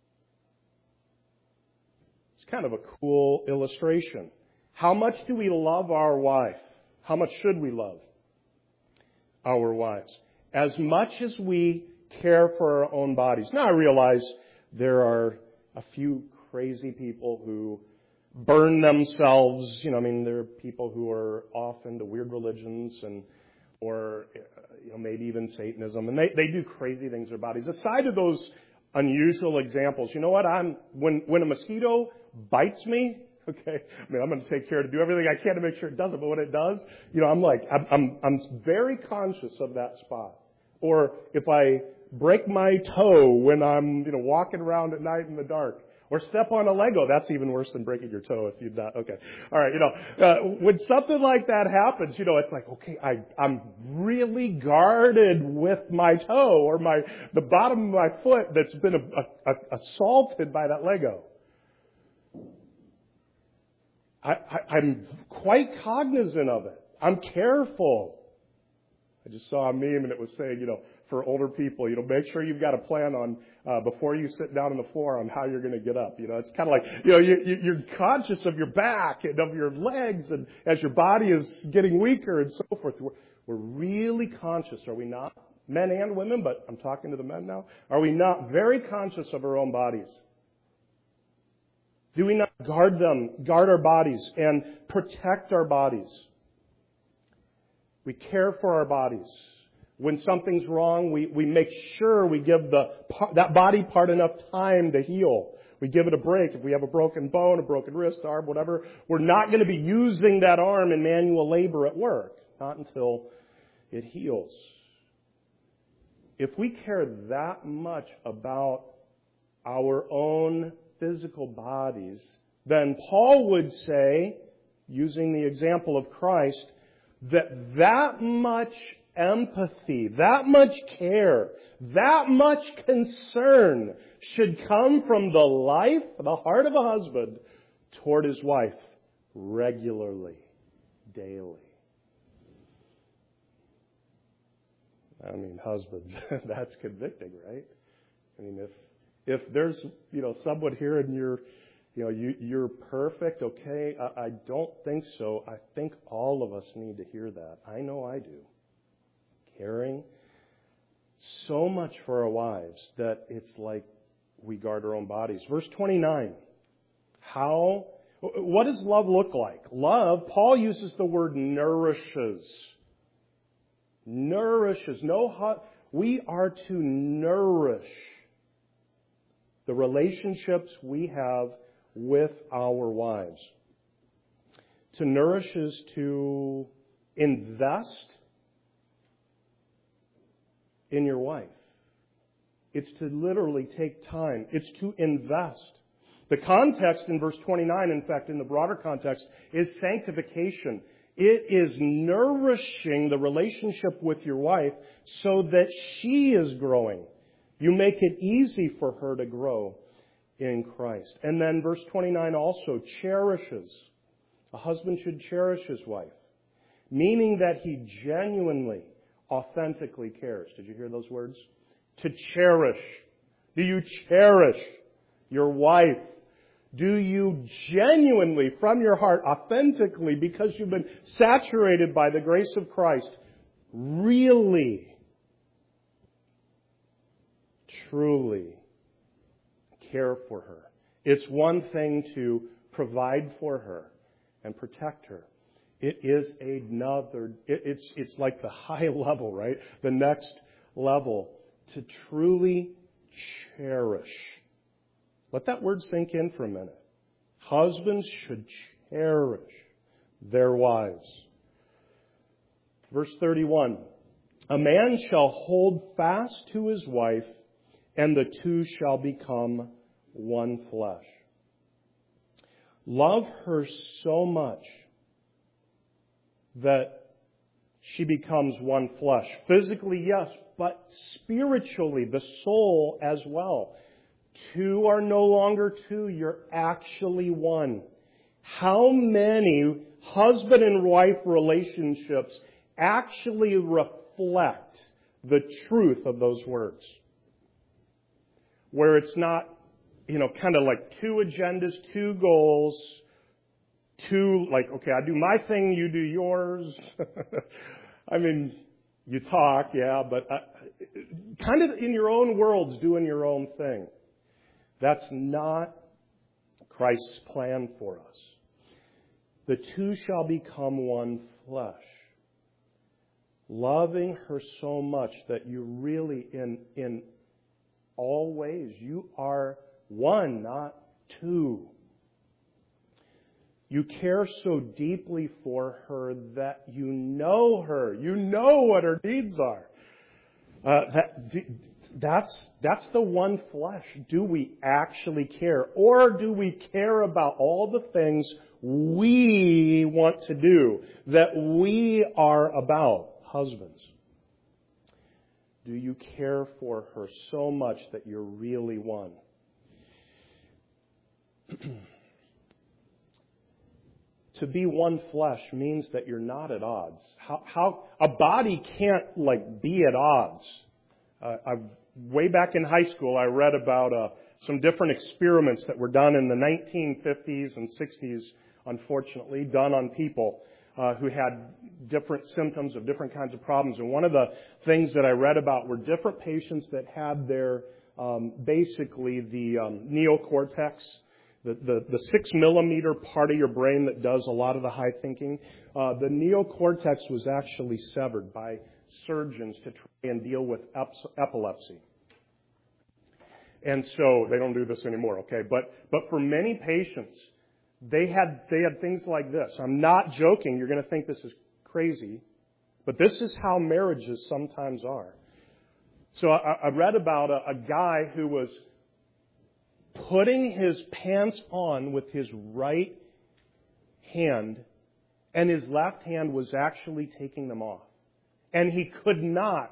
It's kind of a cool illustration. How much do we love our wife? How much should we love our wives? As much as we care for our own bodies. Now I realize there are a few crazy people who burn themselves. You know, I mean, there are people who are off into weird religions and, or, you know, maybe even Satanism, and they, they do crazy things to their bodies. Aside of those unusual examples, you know what? I'm when when a mosquito bites me, okay, I mean, I'm going to take care to do everything I can to make sure it doesn't. But when it does, you know, I'm like, I'm I'm, I'm very conscious of that spot. Or if I break my toe when I'm, you know, walking around at night in the dark. Or step on a Lego. That's even worse than breaking your toe if you've not. Okay. All right. You know, uh, when something like that happens, you know, it's like, okay, I, I'm really guarded with my toe or my, the bottom of my foot that's been a, a, a, assaulted by that Lego. I, I, I'm quite cognizant of it. I'm careful. I just saw a meme and it was saying, you know, for older people, you know, make sure you've got a plan on, uh, before you sit down on the floor on how you're going to get up. You know, it's kind of like, you know, you, you, you're conscious of your back and of your legs and as your body is getting weaker and so forth. We're, we're really conscious, are we not? Men and women, but I'm talking to the men now. Are we not very conscious of our own bodies? Do we not guard them, guard our bodies and protect our bodies? We care for our bodies. When something's wrong, we, we make sure we give the that body part enough time to heal. We give it a break. If we have a broken bone, a broken wrist, arm, whatever, we're not going to be using that arm in manual labor at work. Not until it heals. If we care that much about our own physical bodies, then Paul would say, using the example of Christ, that that much empathy, that much care, that much concern should come from the life, the heart of a husband toward his wife regularly, daily. I mean, husbands, that's convicting, right? I mean, if if there's, you know, someone here and you're, you know, you, you're perfect, okay, I, I don't think so. I think all of us need to hear that. I know I do. Caring so much for our wives that it's like we guard our own bodies. Verse twenty-nine. How, what does love look like? Love, Paul uses the word nourishes. Nourishes. No, we are to nourish the relationships we have with our wives. To nourish is to invest in your wife. It's to literally take time. It's to invest. The context in verse twenty-nine, in fact, in the broader context, is sanctification. It is nourishing the relationship with your wife so that she is growing. You make it easy for her to grow in Christ. And then verse twenty-nine also cherishes. A husband should cherish his wife, meaning that he genuinely, authentically cares. Did you hear those words? To cherish. Do you cherish your wife? Do you genuinely, from your heart, authentically, because you've been saturated by the grace of Christ, really, truly care for her? It's one thing to provide for her and protect her. It is another, it, it's, it's like the high level, right? The next level. To truly cherish. Let that word sink in for a minute. Husbands should cherish their wives. Verse thirty-one. A man shall hold fast to his wife, and the two shall become one flesh. Love her so much that she becomes one flesh. Physically, yes, but spiritually, the soul as well. Two are no longer two, you're actually one. How many husband and wife relationships actually reflect the truth of those words? Where it's not, you know, kind of like two agendas, two goals, two, like, okay, I do my thing, you do yours. I mean, you talk, yeah, but uh, kind of in your own worlds, doing your own thing. That's not Christ's plan for us. The two shall become one flesh. Loving her so much that you really, in, in all ways, you are one, not two. You care so deeply for her that you know her. You know what her needs are. Uh, that, that's, that's the one flesh. Do we actually care? Or do we care about all the things we want to do, that we are about? Husbands, do you care for her so much that you're really one? To be one flesh means that you're not at odds. How, how a body can't like be at odds. Uh, I've, way back in high school, I read about uh, some different experiments that were done in the nineteen fifties and sixties, unfortunately, done on people uh, who had different symptoms of different kinds of problems. And one of the things that I read about were different patients that had their um, basically the um, neocortex. The, the, the six millimeter part of your brain that does a lot of the high thinking, uh, the neocortex was actually severed by surgeons to try and deal with epilepsy. And so they don't do this anymore, okay? But but for many patients, they had they had things like this. I'm not joking. You're going to think this is crazy, but this is how marriages sometimes are. So I, I read about a, a guy who was putting his pants on with his right hand, and his left hand was actually taking them off. And he could not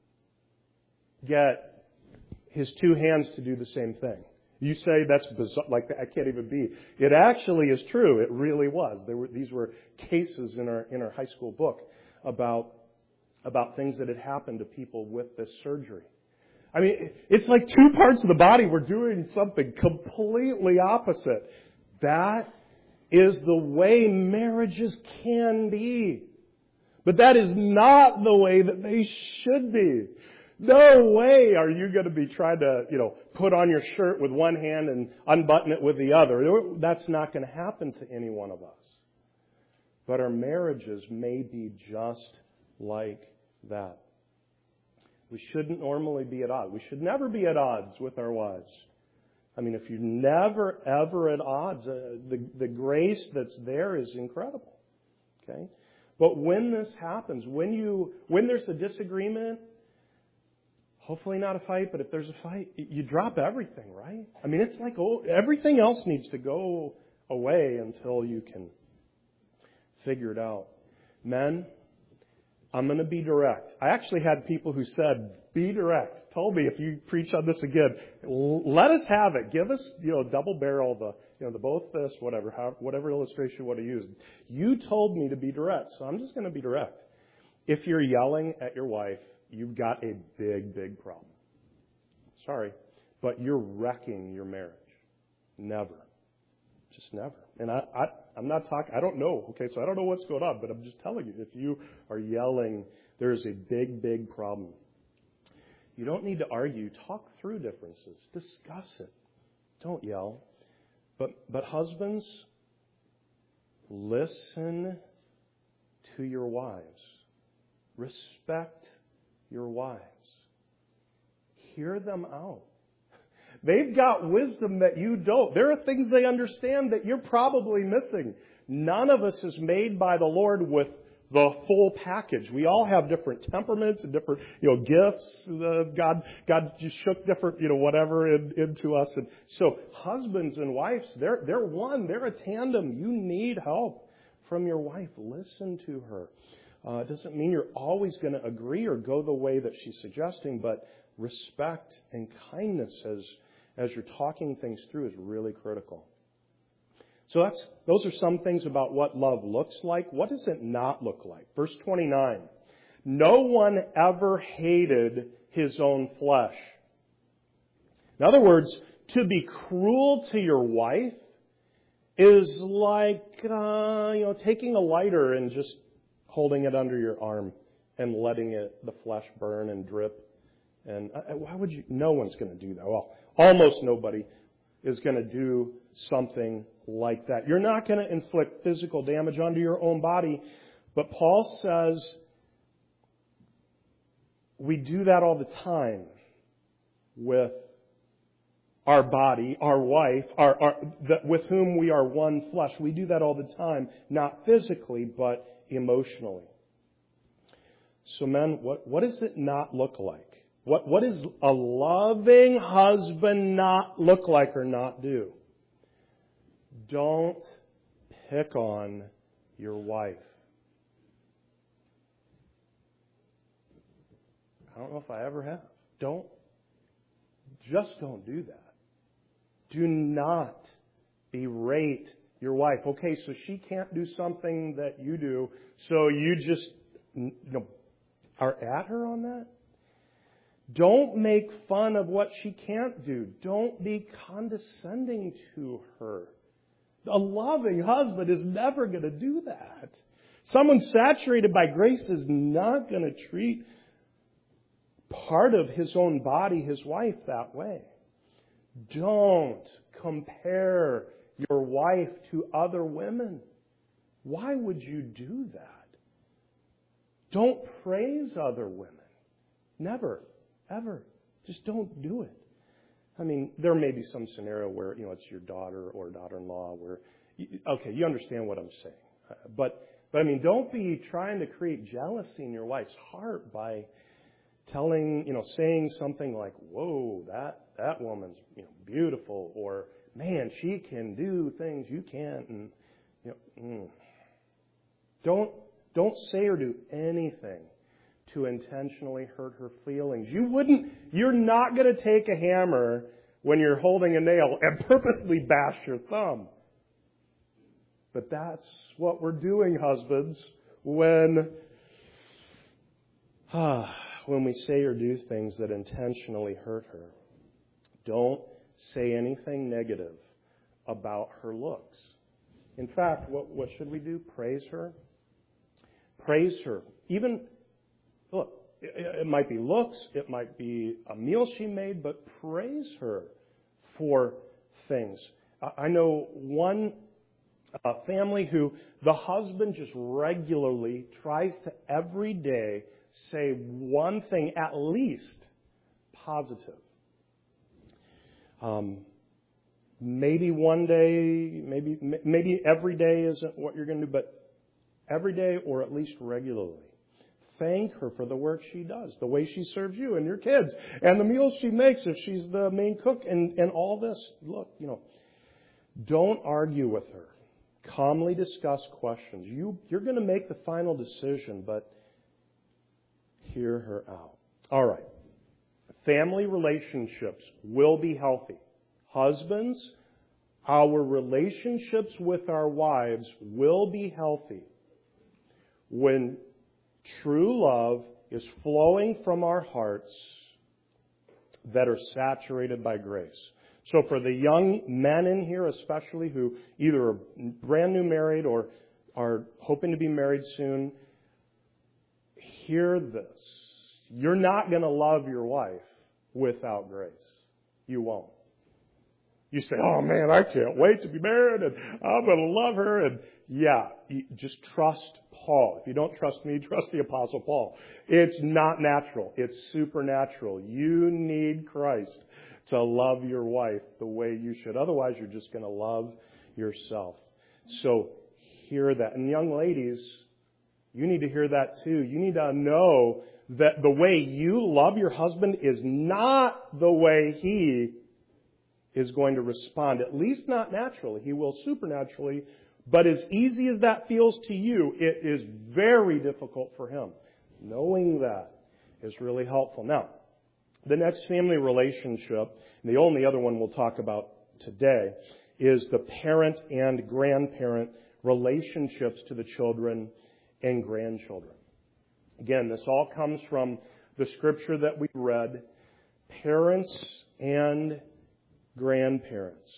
get his two hands to do the same thing. You say that's bizarre, like that can't even be. It actually is true. It really was. There were these were cases in our in our high school book about about things that had happened to people with this surgery. I mean, it's like two parts of the body were doing something completely opposite. That is the way marriages can be. But that is not the way that they should be. No way are you going to be trying to, you know, put on your shirt with one hand and unbutton it with the other. That's not going to happen to any one of us. But our marriages may be just like that. We shouldn't normally be at odds. We should never be at odds with our wives. I mean, if you're never, ever at odds, uh, the, the grace that's there is incredible. Okay? But when this happens, when you, when there's a disagreement, hopefully not a fight, but if there's a fight, you drop everything, right? I mean, it's like, oh, everything else needs to go away until you can figure it out. Men, I'm going to be direct. I actually had people who said, be direct. Told me, if you preach on this again, let us have it. Give us, you know, double barrel, the, you know, the both this, whatever, how, whatever illustration you want to use. You told me to be direct, so I'm just going to be direct. If you're yelling at your wife, you've got a big, big problem. Sorry, but you're wrecking your marriage. Never. Just never. And I, I, I'm not talking, I don't know, okay, so I don't know what's going on, but I'm just telling you, if you are yelling, there is a big, big problem. You don't need to argue. Talk through differences. Discuss it. Don't yell. But, but husbands, listen to your wives. Respect your wives. Hear them out. They've got wisdom that you don't. There are things they understand that you're probably missing. None of us is made by the Lord with the full package. We all have different temperaments and different, you know, gifts. Uh, God, God just shook different, you know, whatever in, into us. And so husbands and wives, they're, they're one. They're a tandem. You need help from your wife. Listen to her. Uh, it doesn't mean you're always going to agree or go the way that she's suggesting, but respect and kindness as, as you're talking things through is really critical. So that's, those are some things about what love looks like. What does it not look like? Verse twenty-nine. No one ever hated his own flesh. In other words, to be cruel to your wife is like, uh, you know, taking a lighter and just holding it under your arm and letting it, the flesh burn and drip. And uh, why would you? No one's going to do that. Well, almost nobody is going to do something like that. You're not going to inflict physical damage onto your own body. But Paul says we do that all the time with our body, our wife, our, our the, with whom we are one flesh. We do that all the time, not physically, but emotionally. So men, what, what does it not look like? What, what does a loving husband not look like or not do? Don't pick on your wife. I don't know if I ever have. Don't. Just don't do that. Do not berate your wife. Okay, so she can't do something that you do, so you just, you know, are at her on that? Don't make fun of what she can't do. Don't be condescending to her. A loving husband is never going to do that. Someone saturated by grace is not going to treat part of his own body, his wife, that way. Don't compare your wife to other women. Why would you do that? Don't praise other women. Never. Ever. Just don't do it. I mean, there may be some scenario where, you know, it's your daughter or daughter-in-law where, you, okay, you understand what I'm saying. Uh, but, but I mean, don't be trying to create jealousy in your wife's heart by telling, you know, saying something like, whoa, that, that woman's, you know, beautiful, or, man, she can do things you can't, and, you know, mm. Don't, don't say or do anything to intentionally hurt her feelings. You wouldn't, you're not going to take a hammer when you're holding a nail and purposely bash your thumb. But that's what we're doing, husbands, when, ah, when we say or do things that intentionally hurt her. Don't say anything negative about her looks. In fact, what, what should we do? Praise her. Praise her. Even Look, it might be looks, it might be a meal she made, but praise her for things. I know one uh, family who the husband just regularly tries to every day say one thing at least positive. Um, maybe one day, maybe maybe every day isn't what you're going to do, but every day or at least regularly. Thank her for the work she does, the way she serves you and your kids, and the meals she makes if she's the main cook, and, and all this. Look, you know, don't argue with her. Calmly discuss questions. You, you're going to make the final decision, but hear her out. All right. Family relationships will be healthy. Husbands, our relationships with our wives will be healthy when true love is flowing from our hearts that are saturated by grace. So for the young men in here especially who either are brand new married or are hoping to be married soon, hear this. You're not going to love your wife without grace. You won't. You say, oh man, I can't wait to be married and I'm going to love her. And yeah, you just trust Paul. If you don't trust me, trust the Apostle Paul. It's not natural. It's supernatural. You need Christ to love your wife the way you should. Otherwise, you're just going to love yourself. So hear that. And young ladies, you need to hear that too. You need to know that the way you love your husband is not the way he is going to respond, at least not naturally. He will supernaturally, but as easy as that feels to you, it is very difficult for him. Knowing that is really helpful. Now, the next family relationship, and the only other one we'll talk about today, is the parent and grandparent relationships to the children and grandchildren. Again, this all comes from the scripture that we read, parents and grandparents.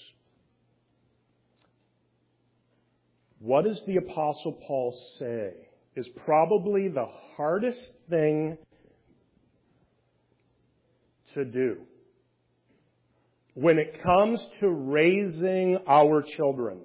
What does the Apostle Paul say is probably the hardest thing to do when it comes to raising our children?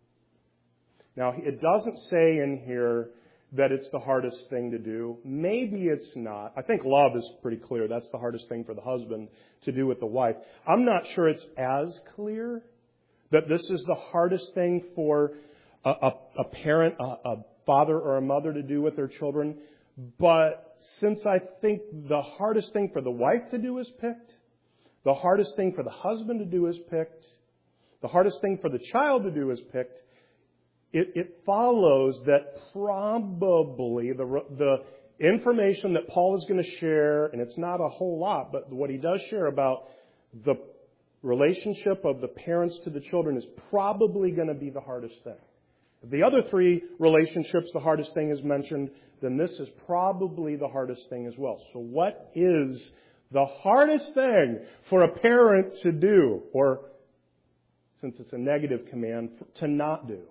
Now, it doesn't say in here that it's the hardest thing to do. Maybe it's not. I think love is pretty clear. That's the hardest thing for the husband to do with the wife. I'm not sure it's as clear that this is the hardest thing for a, a, a parent, a, a father or a mother to do with their children. But since I think the hardest thing for the wife to do is picked, the hardest thing for the husband to do is picked, the hardest thing for the child to do is picked, It, it follows that probably the, the information that Paul is going to share, and it's not a whole lot, but what he does share about the relationship of the parents to the children is probably going to be the hardest thing. If the other three relationships, the hardest thing is mentioned, then this is probably the hardest thing as well. So what is the hardest thing for a parent to do, or since it's a negative command, to not do?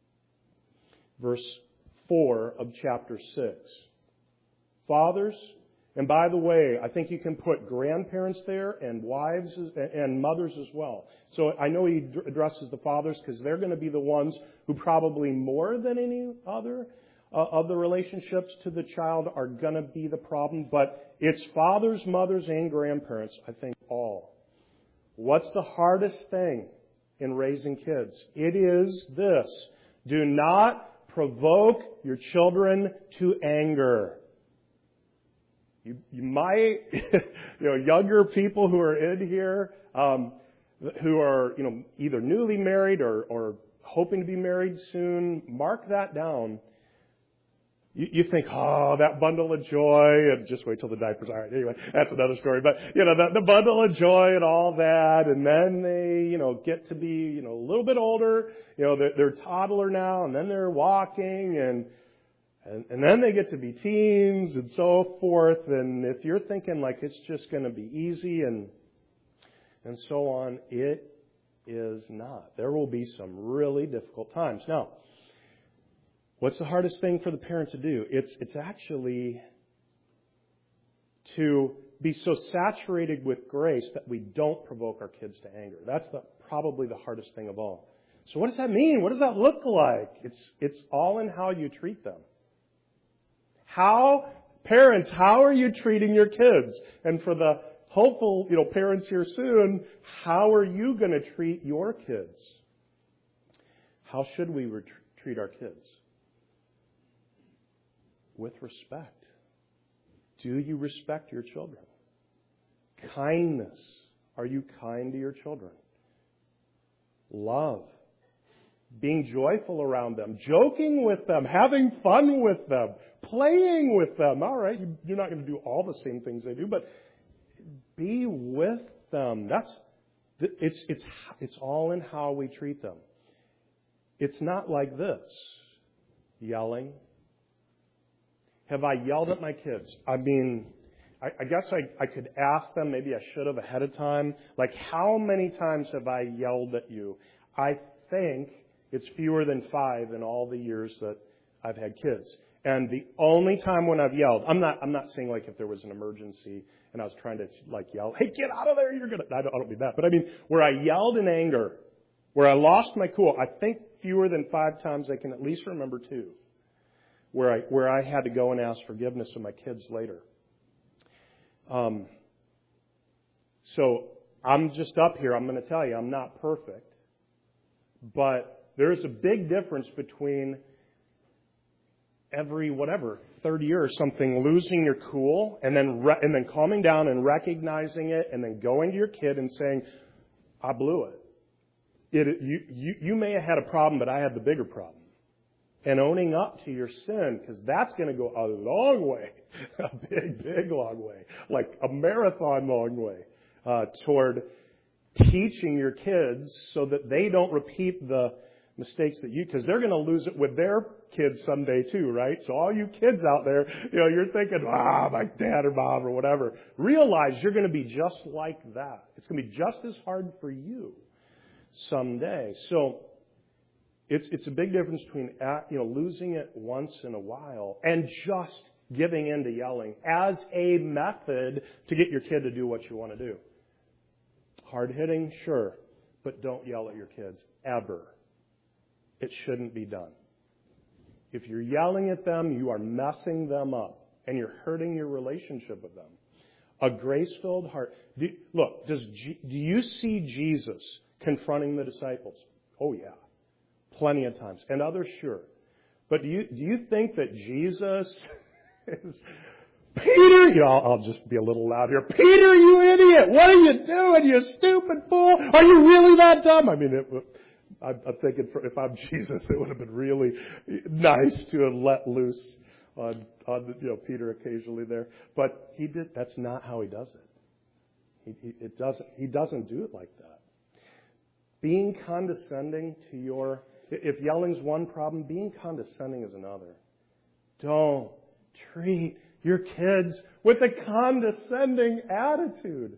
Verse four of chapter six. Fathers, and by the way, I think you can put grandparents there and wives and mothers as well. So I know he addresses the fathers because they're going to be the ones who probably more than any other uh, of the relationships to the child are going to be the problem. But it's fathers, mothers, and grandparents, I think all. What's the hardest thing in raising kids? It is this. Do not provoke your children to anger. You, you might, you know, younger people who are in here, um, who are, you know, either newly married or, or hoping to be married soon, mark that down. You, you think, oh, that bundle of joy, and just wait till the diapers. All right, anyway, that's another story. But, you know, the, the bundle of joy and all that, and then they, you know, get to be, you know, a little bit older. You know, they're, they're toddler now, and then they're walking, and, and and then they get to be teens, and so forth. And if you're thinking like it's just going to be easy and and so on, it is not. There will be some really difficult times. Now, what's the hardest thing for the parent to do? It's it's actually to be so saturated with grace that we don't provoke our kids to anger. That's the, probably the hardest thing of all. So what does that mean? What does that look like? It's it's all in how you treat them. How, parents, how are you treating your kids? And for the hopeful, you know, parents here soon, how are you going to treat your kids? How should we re- treat our kids? With respect. Do you respect your children? Kindness. Are you kind to your children? Love. Being joyful around them. Joking with them. Having fun with them. Playing with them. All right, you're not going to do all the same things they do, but be with them. That's it's it's it's all in how we treat them. It's not like this. Yelling. Have I yelled at my kids? I mean, I, I guess I, I could ask them, maybe I should have ahead of time, like how many times have I yelled at you? I think it's fewer than five in all the years that I've had kids. And the only time when I've yelled, I'm not I'm not saying like if there was an emergency and I was trying to like yell, hey, get out of there, you're going to, I don't, I don't mean that. But I mean, where I yelled in anger, where I lost my cool, I think fewer than five times, I can at least remember two, where I where I had to go and ask forgiveness of my kids later. Um. So I'm just up here. I'm going to tell you, I'm not perfect, but there's a big difference between every whatever third year or something losing your cool and then re- and then calming down and recognizing it and then going to your kid and saying, I blew it. It you you you may have had a problem, but I had the bigger problem. And owning up to your sin, because that's going to go a long way, a big, big long way, like a marathon long way, uh, toward teaching your kids so that they don't repeat the mistakes that you, because they're going to lose it with their kids someday too, right? So all you kids out there, you know, you're thinking, ah, my dad or mom or whatever. Realize you're going to be just like that. It's going to be just as hard for you someday. So it's it's a big difference between, you know, losing it once in a while and just giving in to yelling as a method to get your kid to do what you want to do. Hard hitting, sure, but don't yell at your kids ever. It shouldn't be done. If you're yelling at them, you are messing them up and you're hurting your relationship with them. A grace-filled heart. Do, look, does G, do you see Jesus confronting the disciples? Oh, yeah. Plenty of times. And others, sure. But do you, do you think that Jesus is... Peter, you know, I'll, I'll just be a little loud here. Peter, you idiot! What are you doing, you stupid fool? Are you really that dumb? I mean, it, I'm, I'm thinking for, if I'm Jesus, it would have been really nice to have let loose on, on you know, Peter occasionally there. But he did. That's not how he does it. He, he, it doesn't. He doesn't do it like that. Being condescending to your, if yelling's one problem, being condescending is another. Don't treat your kids with a condescending attitude.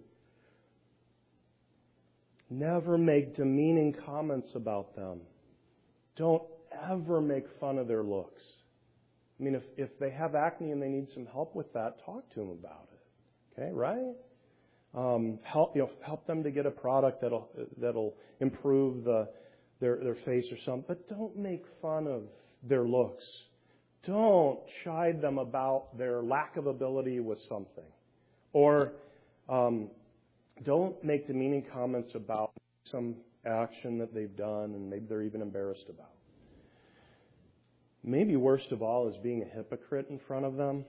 Never make demeaning comments about them. Don't ever make fun of their looks. I mean, if, if they have acne and they need some help with that, talk to them about it. Okay, right? Um, help you know, help them to get a product that'll that'll improve the their their face or something. But don't make fun of their looks. Don't chide them about their lack of ability with something. Or um, don't make demeaning comments about some action that they've done and maybe they're even embarrassed about. Maybe worst of all is being a hypocrite in front of them.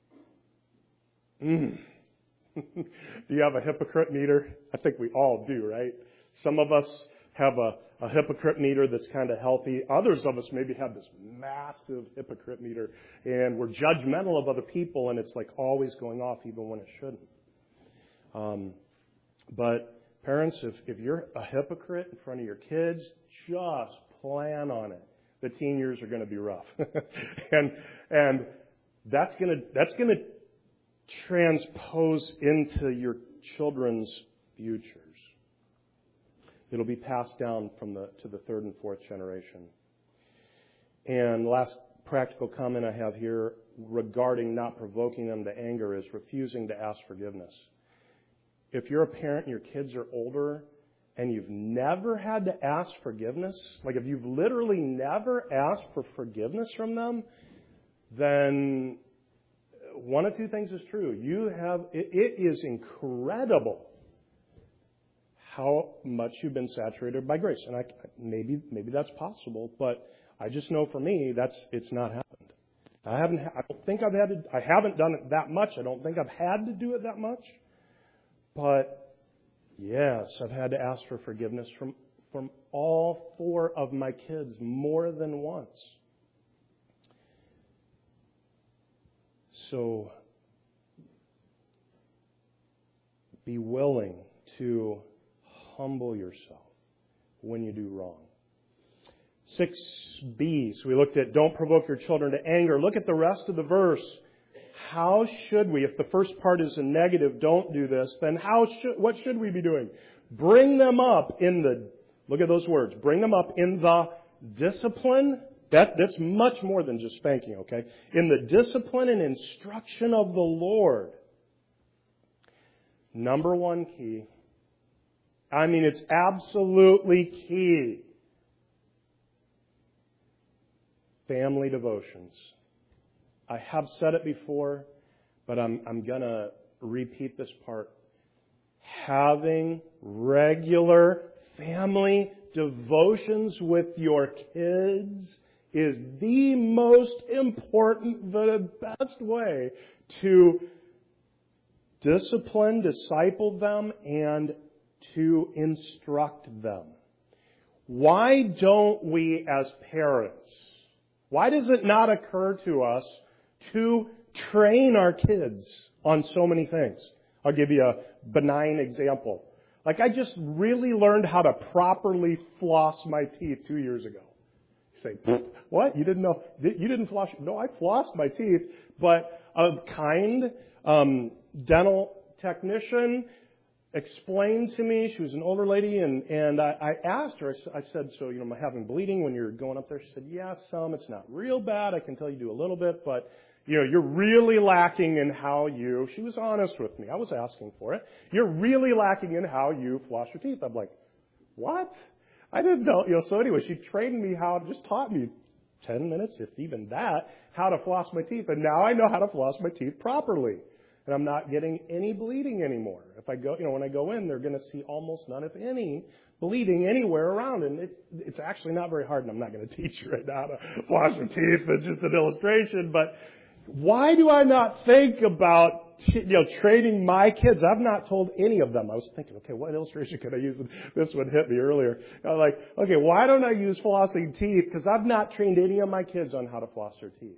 Mm. Do you have a hypocrite meter? I think we all do, right? Some of us have a, a hypocrite meter that's kind of healthy. Others of us maybe have this massive hypocrite meter, and we're judgmental of other people, and it's like always going off even when it shouldn't. Um, but parents, if, if you're a hypocrite in front of your kids, just plan on it. The teen years are going to be rough, and and that's going to that's going to transpose into your children's futures. It'll be passed down from the to the third and fourth generation. And last practical comment I have here regarding not provoking them to anger is refusing to ask forgiveness. If you're a parent and your kids are older and you've never had to ask forgiveness, like if you've literally never asked for forgiveness from them, then one of two things is true. You have it, it is incredible how much you've been saturated by grace. And I, maybe maybe that's possible, but I just know for me that's it's not happened. I haven't I don't think I've had to I haven't done it that much. I don't think I've had to do it that much. But yes, I've had to ask for forgiveness from from all four of my kids more than once. So be willing to humble yourself when you do wrong. six B, so we looked at don't provoke your children to anger. Look at the rest of the verse. How should we, if the first part is a negative, don't do this, then how should, what should we be doing? Bring them up in the, look at those words, bring them up in the discipline. That, that's much more than just spanking, okay? In the discipline and instruction of the Lord. Number one key. I mean, it's absolutely key. family devotions. I have said it before, but I'm, I'm going to repeat this part. Having regular family devotions with your kids is the most important, the best way to discipline, disciple them, and to instruct them. Why don't we as parents, why does it not occur to us to train our kids on so many things? I'll give you a benign example. Like, I just really learned how to properly floss my teeth two years ago. You say, what? You didn't know? You didn't floss? No, I flossed my teeth, but a kind um, dental technician explained to me. She was an older lady, and, and I, I asked her, I, I said, so, you know, am I having bleeding when you're going up there? She said, yeah, some. It's not real bad. I can tell you do a little bit, but, you know, you're really lacking in how you, she was honest with me. I was asking for it. You're really lacking in how you floss your teeth. I'm like, what? I didn't know. You know, so anyway, she trained me how, just taught me ten minutes, if even that, how to floss my teeth. And now I know how to floss my teeth properly. And I'm not getting any bleeding anymore. If I go, you know, when I go in, they're going to see almost none, if any, bleeding anywhere around. And it, it's actually not very hard. And I'm not going to teach you right now to floss your teeth. It's just an illustration. But why do I not think about, you know, training my kids? I've not told any of them. I was thinking, okay, what illustration could I use? This one hit me earlier. I was like, okay, why don't I use flossing teeth? Because I've not trained any of my kids on how to floss their teeth.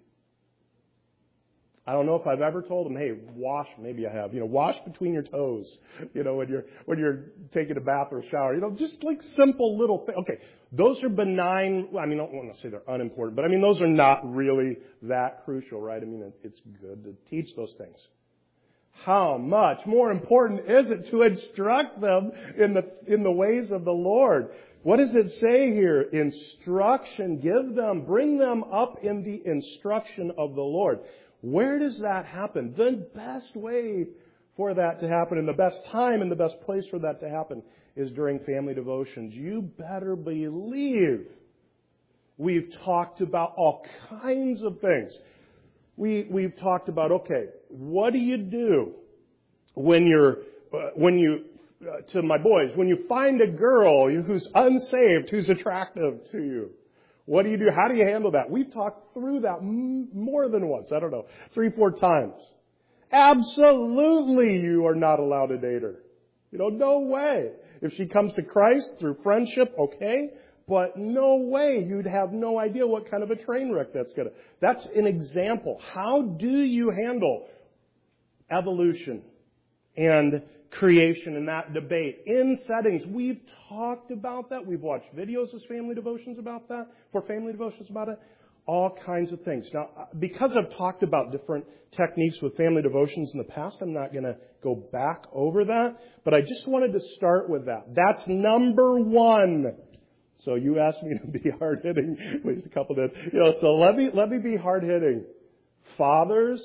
I don't know if I've ever told them, hey, wash, maybe I have, you know, wash between your toes, you know, when you're, when you're taking a bath or a shower, you know, just like simple little things. Okay, those are benign. I mean, I don't want to say they're unimportant, but I mean, those are not really that crucial, right? I mean, it's good to teach those things. How much more important is it to instruct them in the, in the ways of the Lord? What does it say here? Instruction. Give them, bring them up in the instruction of the Lord. Where does that happen? The best way for that to happen and the best time and the best place for that to happen is during family devotions. You better believe we've talked about all kinds of things. We, we've talked about, okay, what do you do when you're, uh, when you, uh, to my boys, when you find a girl who's unsaved, who's attractive to you? What do you do? How do you handle that? We've talked through that m- more than once. I don't know, three, four times. Absolutely you are not allowed to date her. You know, no way. If she comes to Christ through friendship, okay. But no way. You'd have no idea what kind of a train wreck that's going to. That's an example. How do you handle evolution and creation in that debate in settings? We've talked about that. We've watched videos as family devotions about that, for family devotions about it. All kinds of things. Now, because I've talked about different techniques with family devotions in the past, I'm not going to go back over that. But I just wanted to start with that. That's number one. So you asked me to be hard-hitting. At least a couple did. You know, so let me, let me be hard-hitting. Fathers,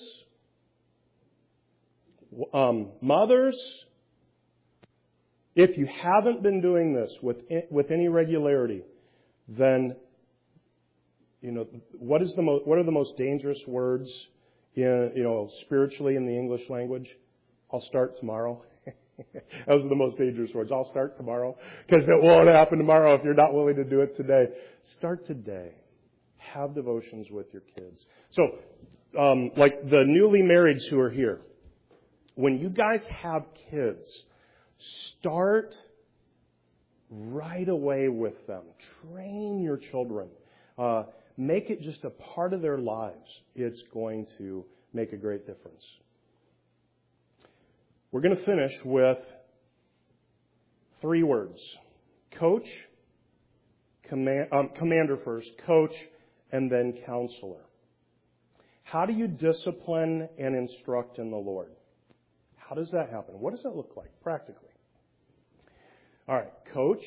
um, mothers, if you haven't been doing this with, with any regularity, then, you know, what is the mo- what are the most dangerous words in, you know, spiritually in the English language? I'll start tomorrow. Those are the most dangerous words. I'll start tomorrow. Because it won't happen tomorrow if you're not willing to do it today. Start today. Have devotions with your kids. So, um, like the newly marrieds who are here, when you guys have kids, start right away with them. Train your children. Uh, make it just a part of their lives. It's going to make a great difference. We're going to finish with three words. Coach, command, um, commander first, coach, and then counselor. How do you discipline and instruct in the Lord? How does that happen? What does that look like practically? All right, coach.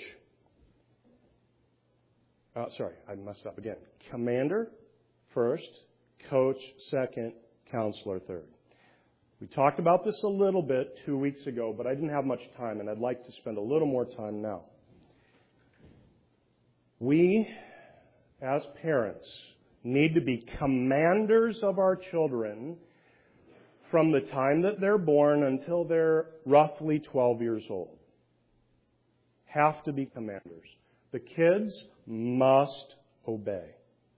Uh, sorry, I messed up again. Commander first, coach second, counselor third. We talked about this a little bit two weeks ago, but I didn't have much time, and I'd like to spend a little more time now. We, as parents, need to be commanders of our children from the time that they're born until they're roughly twelve years old. Have to be commanders. The kids must obey.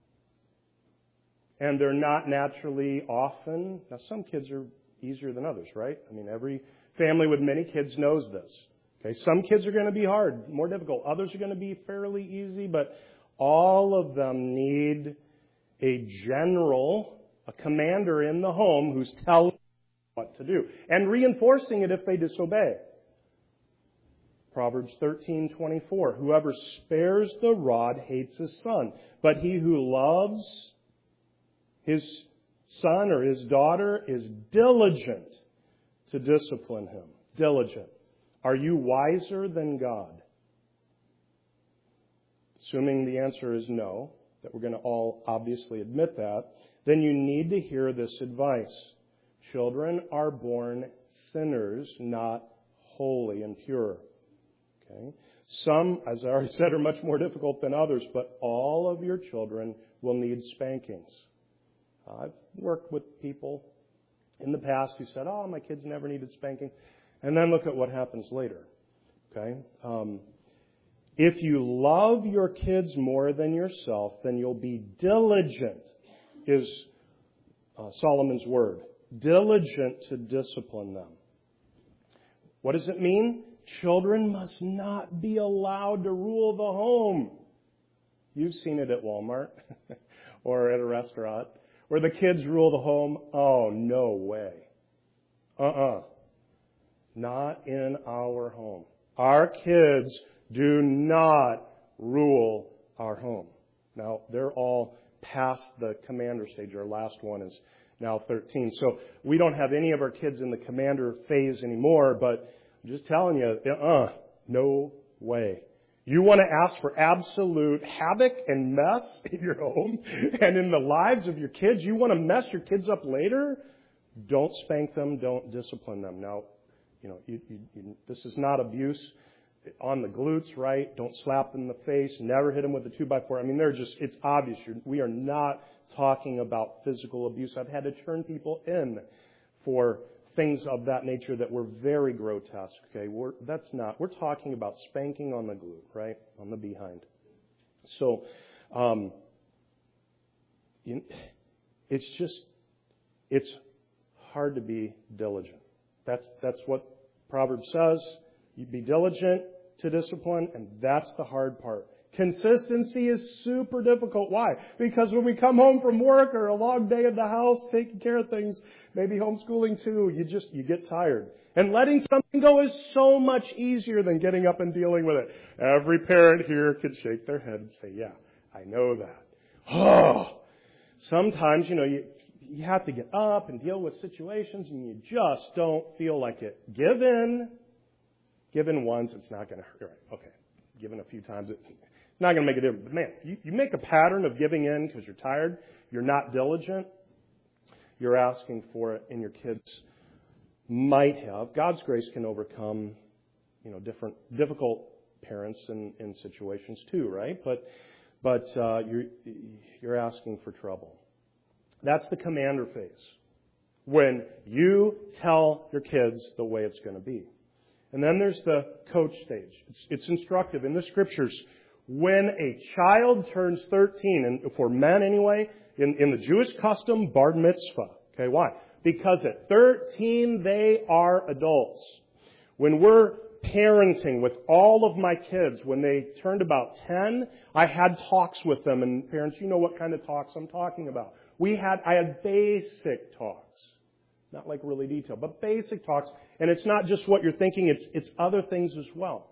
And they're not naturally often, now some kids are easier than others, right? I mean, every family with many kids knows this. Okay, some kids are going to be hard, more difficult. Others are going to be fairly easy, but all of them need a general, a commander in the home who's telling them what to do and reinforcing it if they disobey. Proverbs thirteen twenty-four, whoever spares the rod hates his son, but he who loves his son or his daughter is diligent to discipline him. Diligent. Are you wiser than God? Assuming the answer is no, that we're going to all obviously admit that, then you need to hear this advice. Children are born sinners, not holy and pure. Okay? Some, as I already said, are much more difficult than others, but all of your children will need spankings. I've worked with people in the past who said, oh, my kids never needed spanking. And then look at what happens later. Okay? Um, if you love your kids more than yourself, then you'll be diligent, is uh, Solomon's word. Diligent to discipline them. What does it mean? Children must not be allowed to rule the home. You've seen it at Walmart or at a restaurant where the kids rule the home. Oh, no way. Uh-uh. Not in our home. Our kids do not rule our home. Now, they're all past the commander stage. Our last one is now thirteen. So we don't have any of our kids in the commander phase anymore, but I'm just telling you, uh-uh, no way. You want to ask for absolute havoc and mess in your home and in the lives of your kids? You want to mess your kids up later? Don't spank them. Don't discipline them. Now, you know, you, you, you, this is not abuse on the glutes, right? Don't slap them in the face. Never hit them with a two by four. I mean, they're just, it's obvious. You're, we are not talking about physical abuse. I've had to turn people in for things of that nature that were very grotesque. Okay, we're, that's not. We're talking about spanking on the glute, right, on the behind. So, um, you, it's just, it's hard to be diligent. That's that's what Proverbs says. You be diligent to discipline, and that's the hard part. Consistency is super difficult. Why? Because when we come home from work or a long day in the house, taking care of things, maybe homeschooling too, you just, you get tired. And letting something go is so much easier than getting up and dealing with it. Every parent here can shake their head and say, yeah, I know that. Oh, sometimes, you know, you, you have to get up and deal with situations and you just don't feel like it. Give in. Give in once, it's not going to hurt. Right, okay. Given a few times, it, it's not going to make a difference. But man, you, you make a pattern of giving in because you're tired, you're not diligent, you're asking for it, and your kids might have. God's grace can overcome, you know, different difficult parents in, in situations too, right? But but uh, you're you're asking for trouble. That's the commander phase, when you tell your kids the way it's going to be. And then there's the coach stage. It's, it's instructive in the scriptures. When a child turns thirteen, and for men anyway, in, in the Jewish custom, bar mitzvah. Okay, why? Because at thirteen, they are adults. When we're parenting with all of my kids, when they turned about ten, I had talks with them. And parents, you know what kind of talks I'm talking about. We had, I had basic talks. Not like really detailed, but basic talks. And it's not just what you're thinking, it's it's other things as well.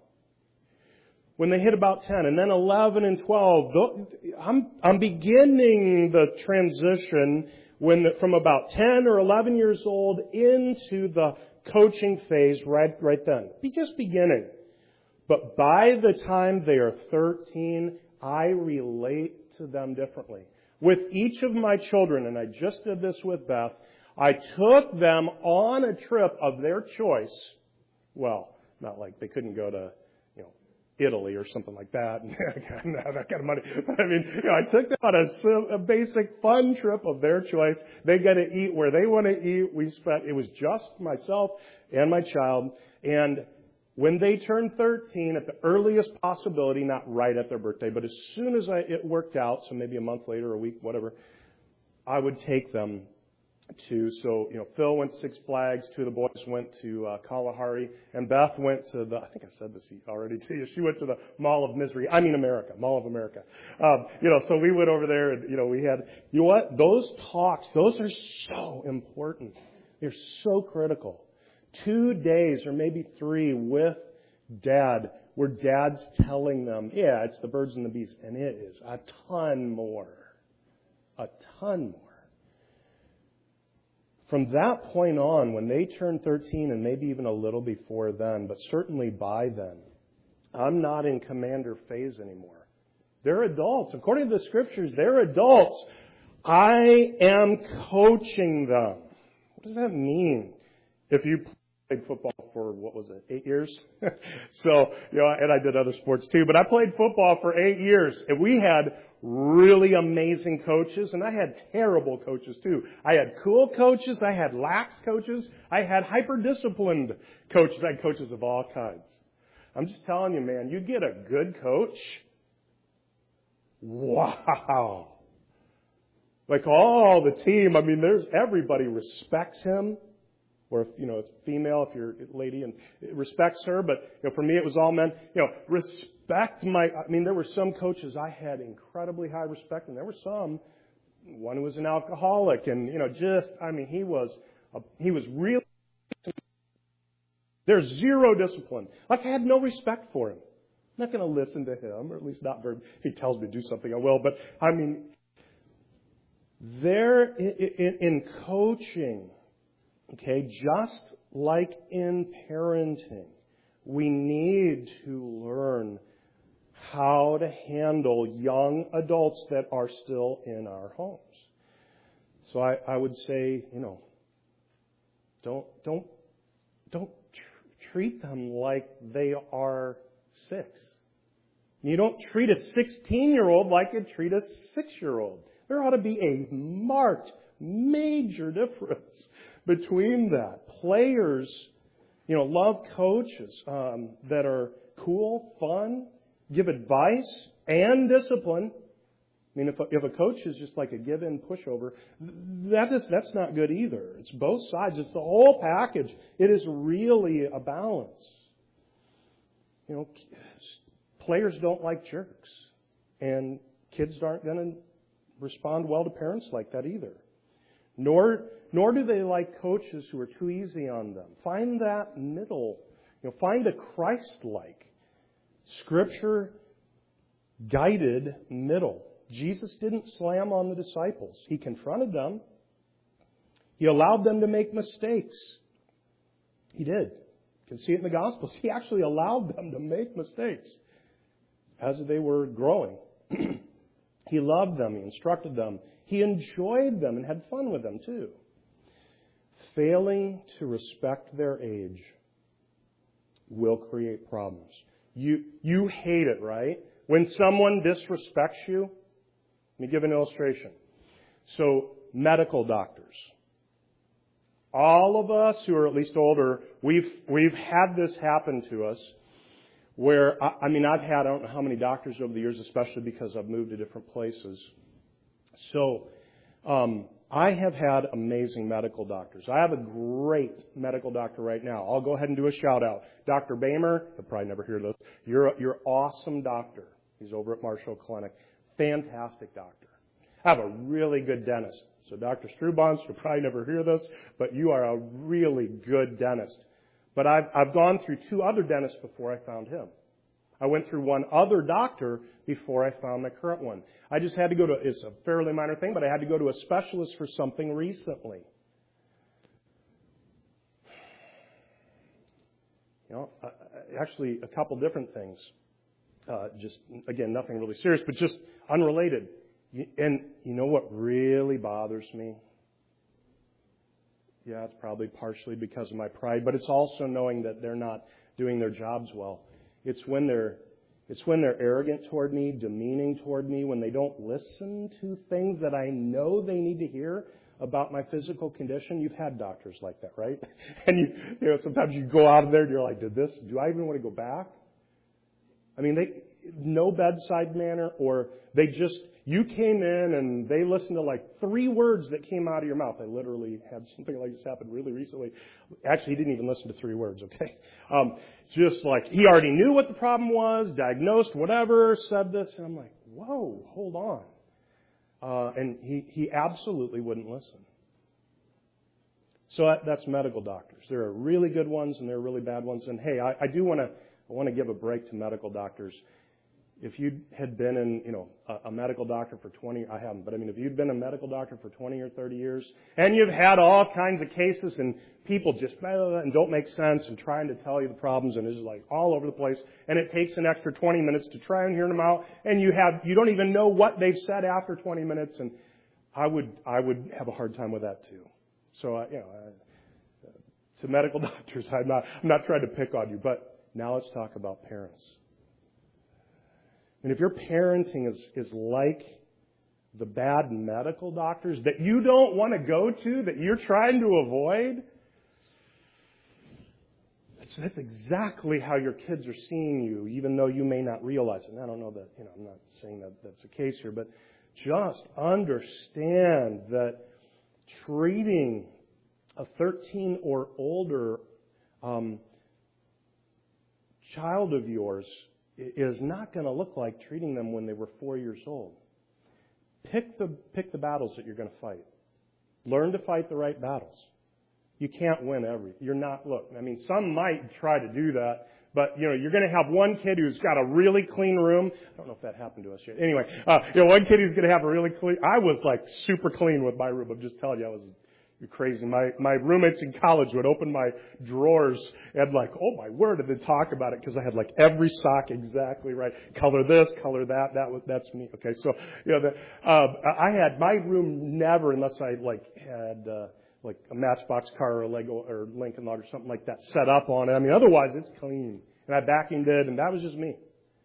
When they hit about ten, and then eleven and twelve, I'm I'm beginning the transition when the, from about ten or eleven years old into the coaching phase right right then. Be just beginning. But by the time they are thirteen, I relate to them differently. With each of my children, and I just did this with Beth, I took them on a trip of their choice. Well, not like they couldn't go to, you know, Italy or something like that. And I don't have that kind of money. But I mean, you know, I took them on a, a basic fun trip of their choice. They got to eat where they want to eat. We spent, it was just myself and my child. And when they turned thirteen, at the earliest possibility, not right at their birthday, but as soon as I, it worked out, so maybe a month later, a week, whatever, I would take them to, so, you know, Phil went to Six Flags, two of the boys went to uh, Kalahari, and Beth went to the, I think I said this already to you, she went to the Mall of Misery, I mean America, Mall of America. Um, you know, so we went over there and, you know, we had, you know what, those talks, those are so important. They're so critical. Two days or maybe three with Dad, where Dad's telling them, yeah, it's the birds and the bees, and it is a ton more. A ton more. From that point on, when they turn thirteen, and maybe even a little before then, but certainly by then, I'm not in commander phase anymore. They're adults. According to the Scriptures, they're adults. I am coaching them. What does that mean? If you played football for, what was it, eight years? So, you know, and I did other sports too, but I played football for eight years, and we had really amazing coaches, and I had terrible coaches too. I had cool coaches, I had lax coaches, I had hyper-disciplined coaches, I had coaches of all kinds. I'm just telling you, man, you get a good coach, wow. Like all the team, I mean, there's, everybody respects him. Or, if, you know, it's female, if you're a lady, and it respects her. But, you know, for me, it was all men. You know, respect my, I mean, there were some coaches I had incredibly high respect, and there were some, one who was an alcoholic, and, you know, just, I mean, he was, a, he was really, there's zero discipline. Like, I had no respect for him. I'm not going to listen to him, or at least not very, if he tells me to do something, I will. But, I mean, there, in, in, in coaching, okay, just like in parenting, we need to learn how to handle young adults that are still in our homes. So I, I would say, you know, don't don't don't tr- treat them like they are six. You don't treat a sixteen-year-old like you treat a six-year-old. There ought to be a marked, major difference between that. Players, you know, love coaches um, that are cool, fun, give advice and discipline. I mean, if a, if a coach is just like a give-in pushover, that is, that's not good either. It's both sides. It's the whole package. It is really a balance. You know, players don't like jerks. And kids aren't going to respond well to parents like that either. Nor nor do they like coaches who are too easy on them. Find that middle. You know, find a Christ-like, Scripture-guided middle. Jesus didn't slam on the disciples. He confronted them. He allowed them to make mistakes. He did. You can see it in the Gospels. He actually allowed them to make mistakes as they were growing. He loved them. He instructed them. He enjoyed them and had fun with them too. Failing to respect their age will create problems. You, you hate it, right? When someone disrespects you. Let me give an illustration. So, medical doctors. All of us who are at least older, we've, we've had this happen to us where, I, I mean, I've had, I don't know how many doctors over the years, especially because I've moved to different places. So, um, I have had amazing medical doctors. I have a great medical doctor right now. I'll go ahead and do a shout out. Doctor Bamer, you'll probably never hear this. You're a, you're awesome doctor. He's over at Marshall Clinic. Fantastic doctor. I have a really good dentist. So Doctor Strubans, you'll probably never hear this, but you are a really good dentist. But I've, I've gone through two other dentists before I found him. I went through one other doctor before I found my current one. I just had to go to, it's a fairly minor thing, but I had to go to a specialist for something recently. You know, uh, actually a couple different things. Uh, just, again, nothing really serious, but just unrelated. And you know what really bothers me? Yeah, it's probably partially because of my pride, but it's also knowing that they're not doing their jobs well. It's when they're It's when they're arrogant toward me, demeaning toward me, when they don't listen to things that I know they need to hear about my physical condition. You've had doctors like that, right? And you, you know, sometimes you go out of there and you're like, did this, do I even want to go back? I mean, they, no bedside manner, or they just, you came in and they listened to like three words that came out of your mouth. I literally had something like this happen really recently. Actually, he didn't even listen to three words, okay? Um, just like, he already knew what the problem was, diagnosed, whatever, said this, and I'm like, whoa, hold on. Uh, and he, he absolutely wouldn't listen. So that, that's medical doctors. There are really good ones and there are really bad ones. And hey, I, I do want to, I want to give a break to medical doctors. If you had been in, you know, a, a medical doctor for twenty, I haven't, but I mean, if you've been a medical doctor for twenty or thirty years, and you've had all kinds of cases, and people just blah, blah, blah, and don't make sense, and trying to tell you the problems, and it's like all over the place, and it takes an extra twenty minutes to try and hear them out, and you have, you don't even know what they've said after twenty minutes, and I would, I would have a hard time with that too. So, uh, you know, uh, to medical doctors, I'm not, I'm not trying to pick on you, but now let's talk about parents. And if your parenting is, is like the bad medical doctors that you don't want to go to, that you're trying to avoid, that's, that's exactly how your kids are seeing you, even though you may not realize it. And I don't know that, you know, I'm not saying that that's the case here, but just understand that treating a thirteen or older um, child of yours is not going to look like treating them when they were four years old. Pick the pick the battles that you're going to fight. Learn to fight the right battles. You can't win every. You're not. Look, I mean, some might try to do that, but you know, you're going to have one kid who's got a really clean room. I don't know if that happened to us yet. Anyway, uh, you know, one kid who's going to have a really clean. I was like super clean with my room. I'm just telling you, I was. You're crazy. My my roommates in college would open my drawers and like, oh my word, and then talk about it because I had like every sock exactly right. Color this, color that. That was that's me. Okay, so you know, the, um, I had my room never, unless I like had uh, like a Matchbox car or a Lego or Lincoln Log or something like that set up on it. I mean, otherwise it's clean. And I vacuumed it, and that was just me.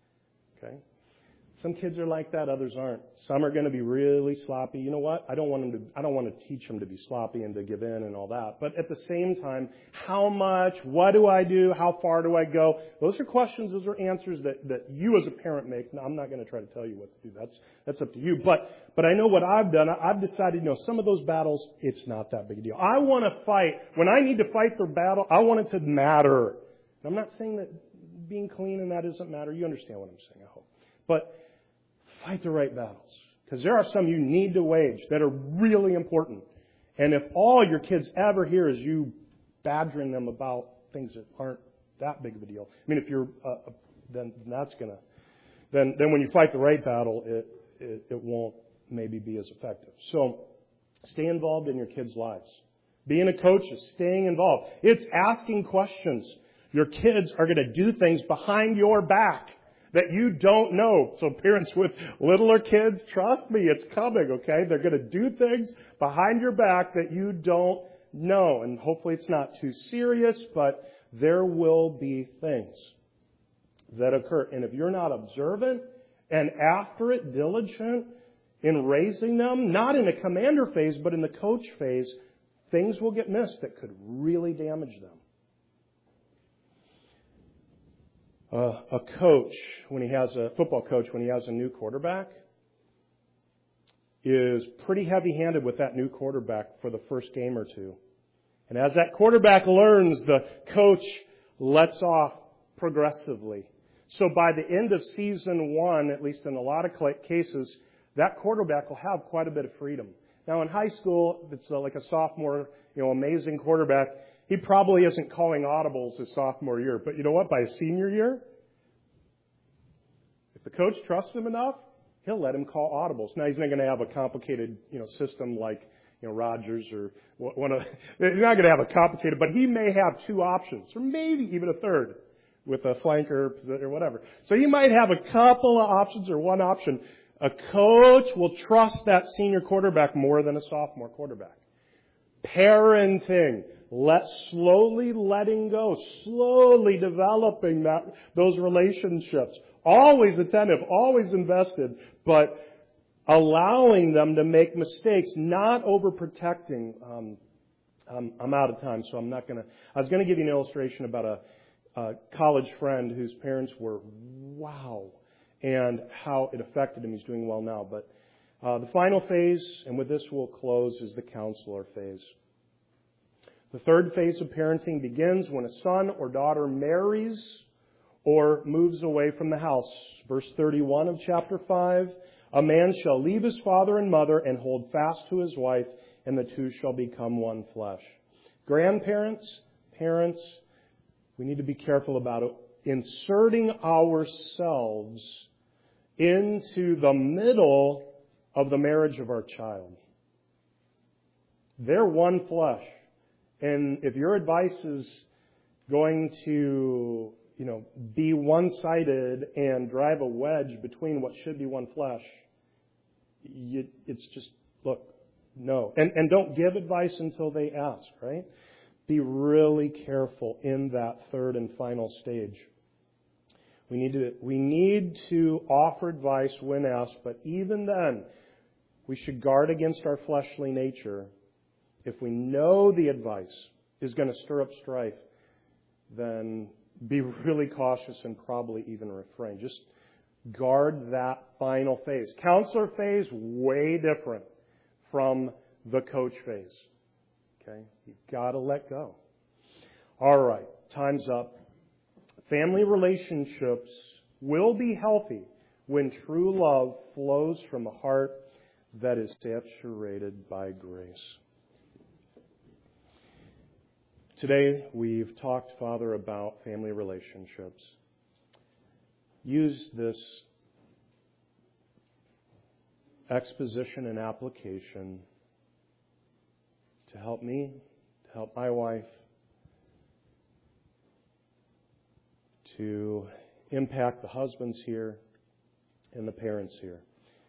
Okay. Some kids are like that, others aren't. Some are going to be really sloppy. You know what? I don't want them to, I don't want to teach them to be sloppy and to give in and all that. But at the same time, how much, what do I do, how far do I go? Those are questions, those are answers that, that you as a parent make. Now, I'm not going to try to tell you what to do. That's, that's up to you. But, but I know what I've done. I've decided, you know, some of those battles, it's not that big a deal. I want to fight. When I need to fight the battle, I want it to matter. I'm not saying that being clean and that doesn't matter. You understand what I'm saying, I hope. But fight the right battles. Because there are some you need to wage that are really important. And if all your kids ever hear is you badgering them about things that aren't that big of a deal, I mean, if you're, uh, then that's going to, then then when you fight the right battle, it, it, it won't maybe be as effective. So stay involved in your kids' lives. Being a coach is staying involved. It's asking questions. Your kids are going to do things behind your back that you don't know. So parents with littler kids, trust me, it's coming, okay? They're going to do things behind your back that you don't know. And hopefully it's not too serious, but there will be things that occur. And if you're not observant and after it, diligent in raising them, not in a commander phase, but in the coach phase, things will get missed that could really damage them. Uh, a coach, when he has a football coach, when he has a new quarterback, is pretty heavy-handed with that new quarterback for the first game or two. And as that quarterback learns, the coach lets off progressively. So by the end of season one, at least in a lot of cases, that quarterback will have quite a bit of freedom. Now in high school, if it's like a sophomore, you know, amazing quarterback, he probably isn't calling audibles his sophomore year. But you know what? By his senior year, if the coach trusts him enough, he'll let him call audibles. Now, he's not going to have a complicated, you know, system like, you know, Rodgers or one of, he's not going to have a complicated, but he may have two options or maybe even a third with a flanker or whatever. So he might have a couple of options or one option. A coach will trust that senior quarterback more than a sophomore quarterback. Parenting. let slowly letting go, slowly developing that those relationships. Always attentive, always invested, but allowing them to make mistakes, not overprotecting. Um, um, I'm out of time, so I'm not going to. I was going to give you an illustration about a, a college friend whose parents were wow, and how it affected him. He's doing well now, but uh, the final phase, and with this we'll close, is the counselor phase. The third phase of parenting begins when a son or daughter marries or moves away from the house. Verse thirty-one of chapter five, a man shall leave his father and mother and hold fast to his wife, and the two shall become one flesh. Grandparents, parents, we need to be careful about it. Inserting ourselves into the middle of the marriage of our child. They're one flesh. And if your advice is going to, you know, be one-sided and drive a wedge between what should be one flesh, you, it's just, look, no. And, and don't give advice until they ask, right? Be really careful in that third and final stage. We need to, we need to offer advice when asked, but even then, we should guard against our fleshly nature. If we know the advice is going to stir up strife, then be really cautious and probably even refrain. Just guard that final phase. Counselor phase, way different from the coach phase. Okay? You've got to let go. All right, time's up. Family relationships will be healthy when true love flows from a heart that is saturated by grace. Today, we've talked, Father, about family relationships. Use this exposition and application to help me, to help my wife, to impact the husbands here and the parents here.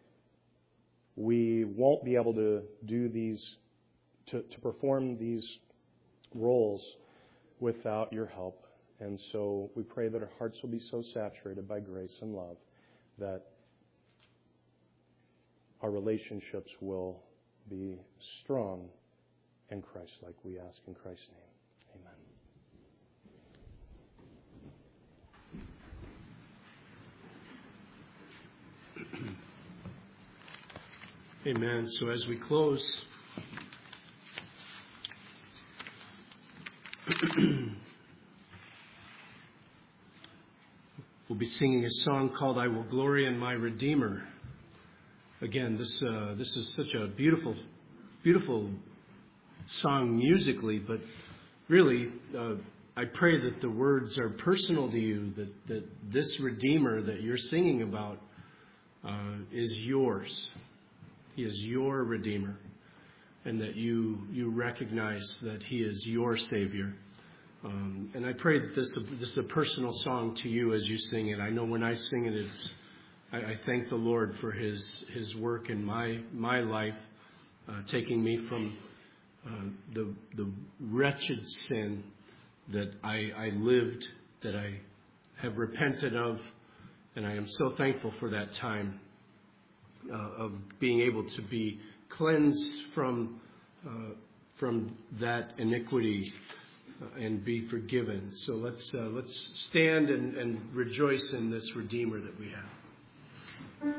We won't be able to do these, to, to perform these roles without your help. And so we pray that our hearts will be so saturated by grace and love that our relationships will be strong and Christ-like. We ask in Christ's name. Amen. Amen. So as we close, we'll be singing a song called "I Will Glory in My Redeemer." Again, this uh, this is such a beautiful, beautiful song musically, but really, uh, I pray that the words are personal to you. That that this Redeemer that you're singing about uh, is yours. He is your Redeemer, and that you you recognize that He is your Savior. Um, and I pray that this this is a personal song to you as you sing it. I know when I sing it, it's I, I thank the Lord for His His work in my my life, uh, taking me from uh, the the wretched sin that I, I lived, that I have repented of, and I am so thankful for that time. Uh, of being able to be cleansed from uh, from that iniquity uh, and be forgiven. So let's uh, let's stand and, and rejoice in this Redeemer that we have.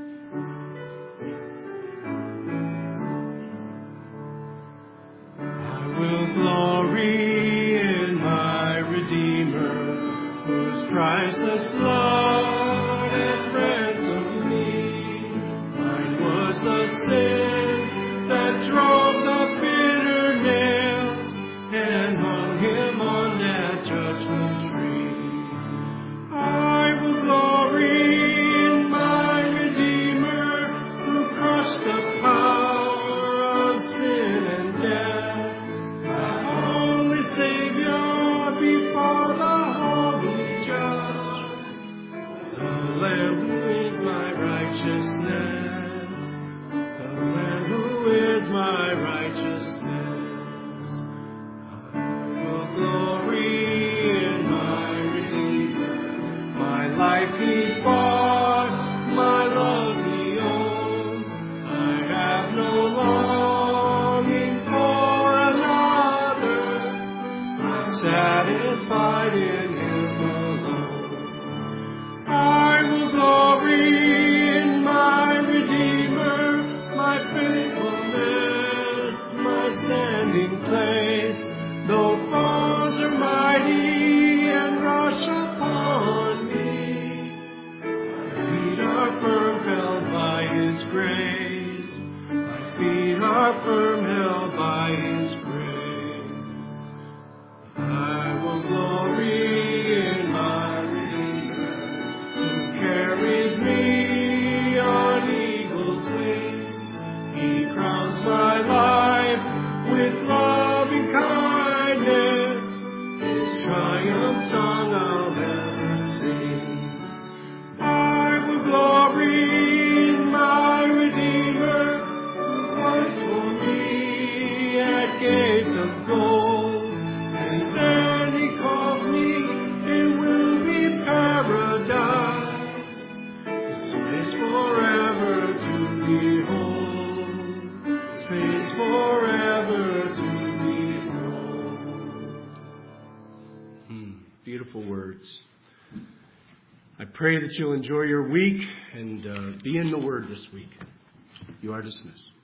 I will glory in my Redeemer, whose priceless love has ransomed me. The sin that drove the bitter nails and hung Him on that judgment tree. I will glory in my Redeemer, who crushed the power of sin and death, my only Savior before the holy Judge, the Lamb who is my righteousness. Who is my righteousness? satisfied in Him alone. I will glory in my Redeemer, my faithfulness, my standing place. Though foes are mighty and rush upon me, my feet are firm, held by His grace. My feet are firm, held by His grace. I will glory in my Redeemer, who carries me on eagle's wings. He crowns my life with loving kindness. His triumph song I'll ever sing. I will glory in my Redeemer, who waits for me at gates of gold. And then He calls me, it will be paradise, His face forever to behold, His face forever to behold. Hmm, beautiful words. I pray that you'll enjoy your week and uh, be in the Word this week. You are dismissed.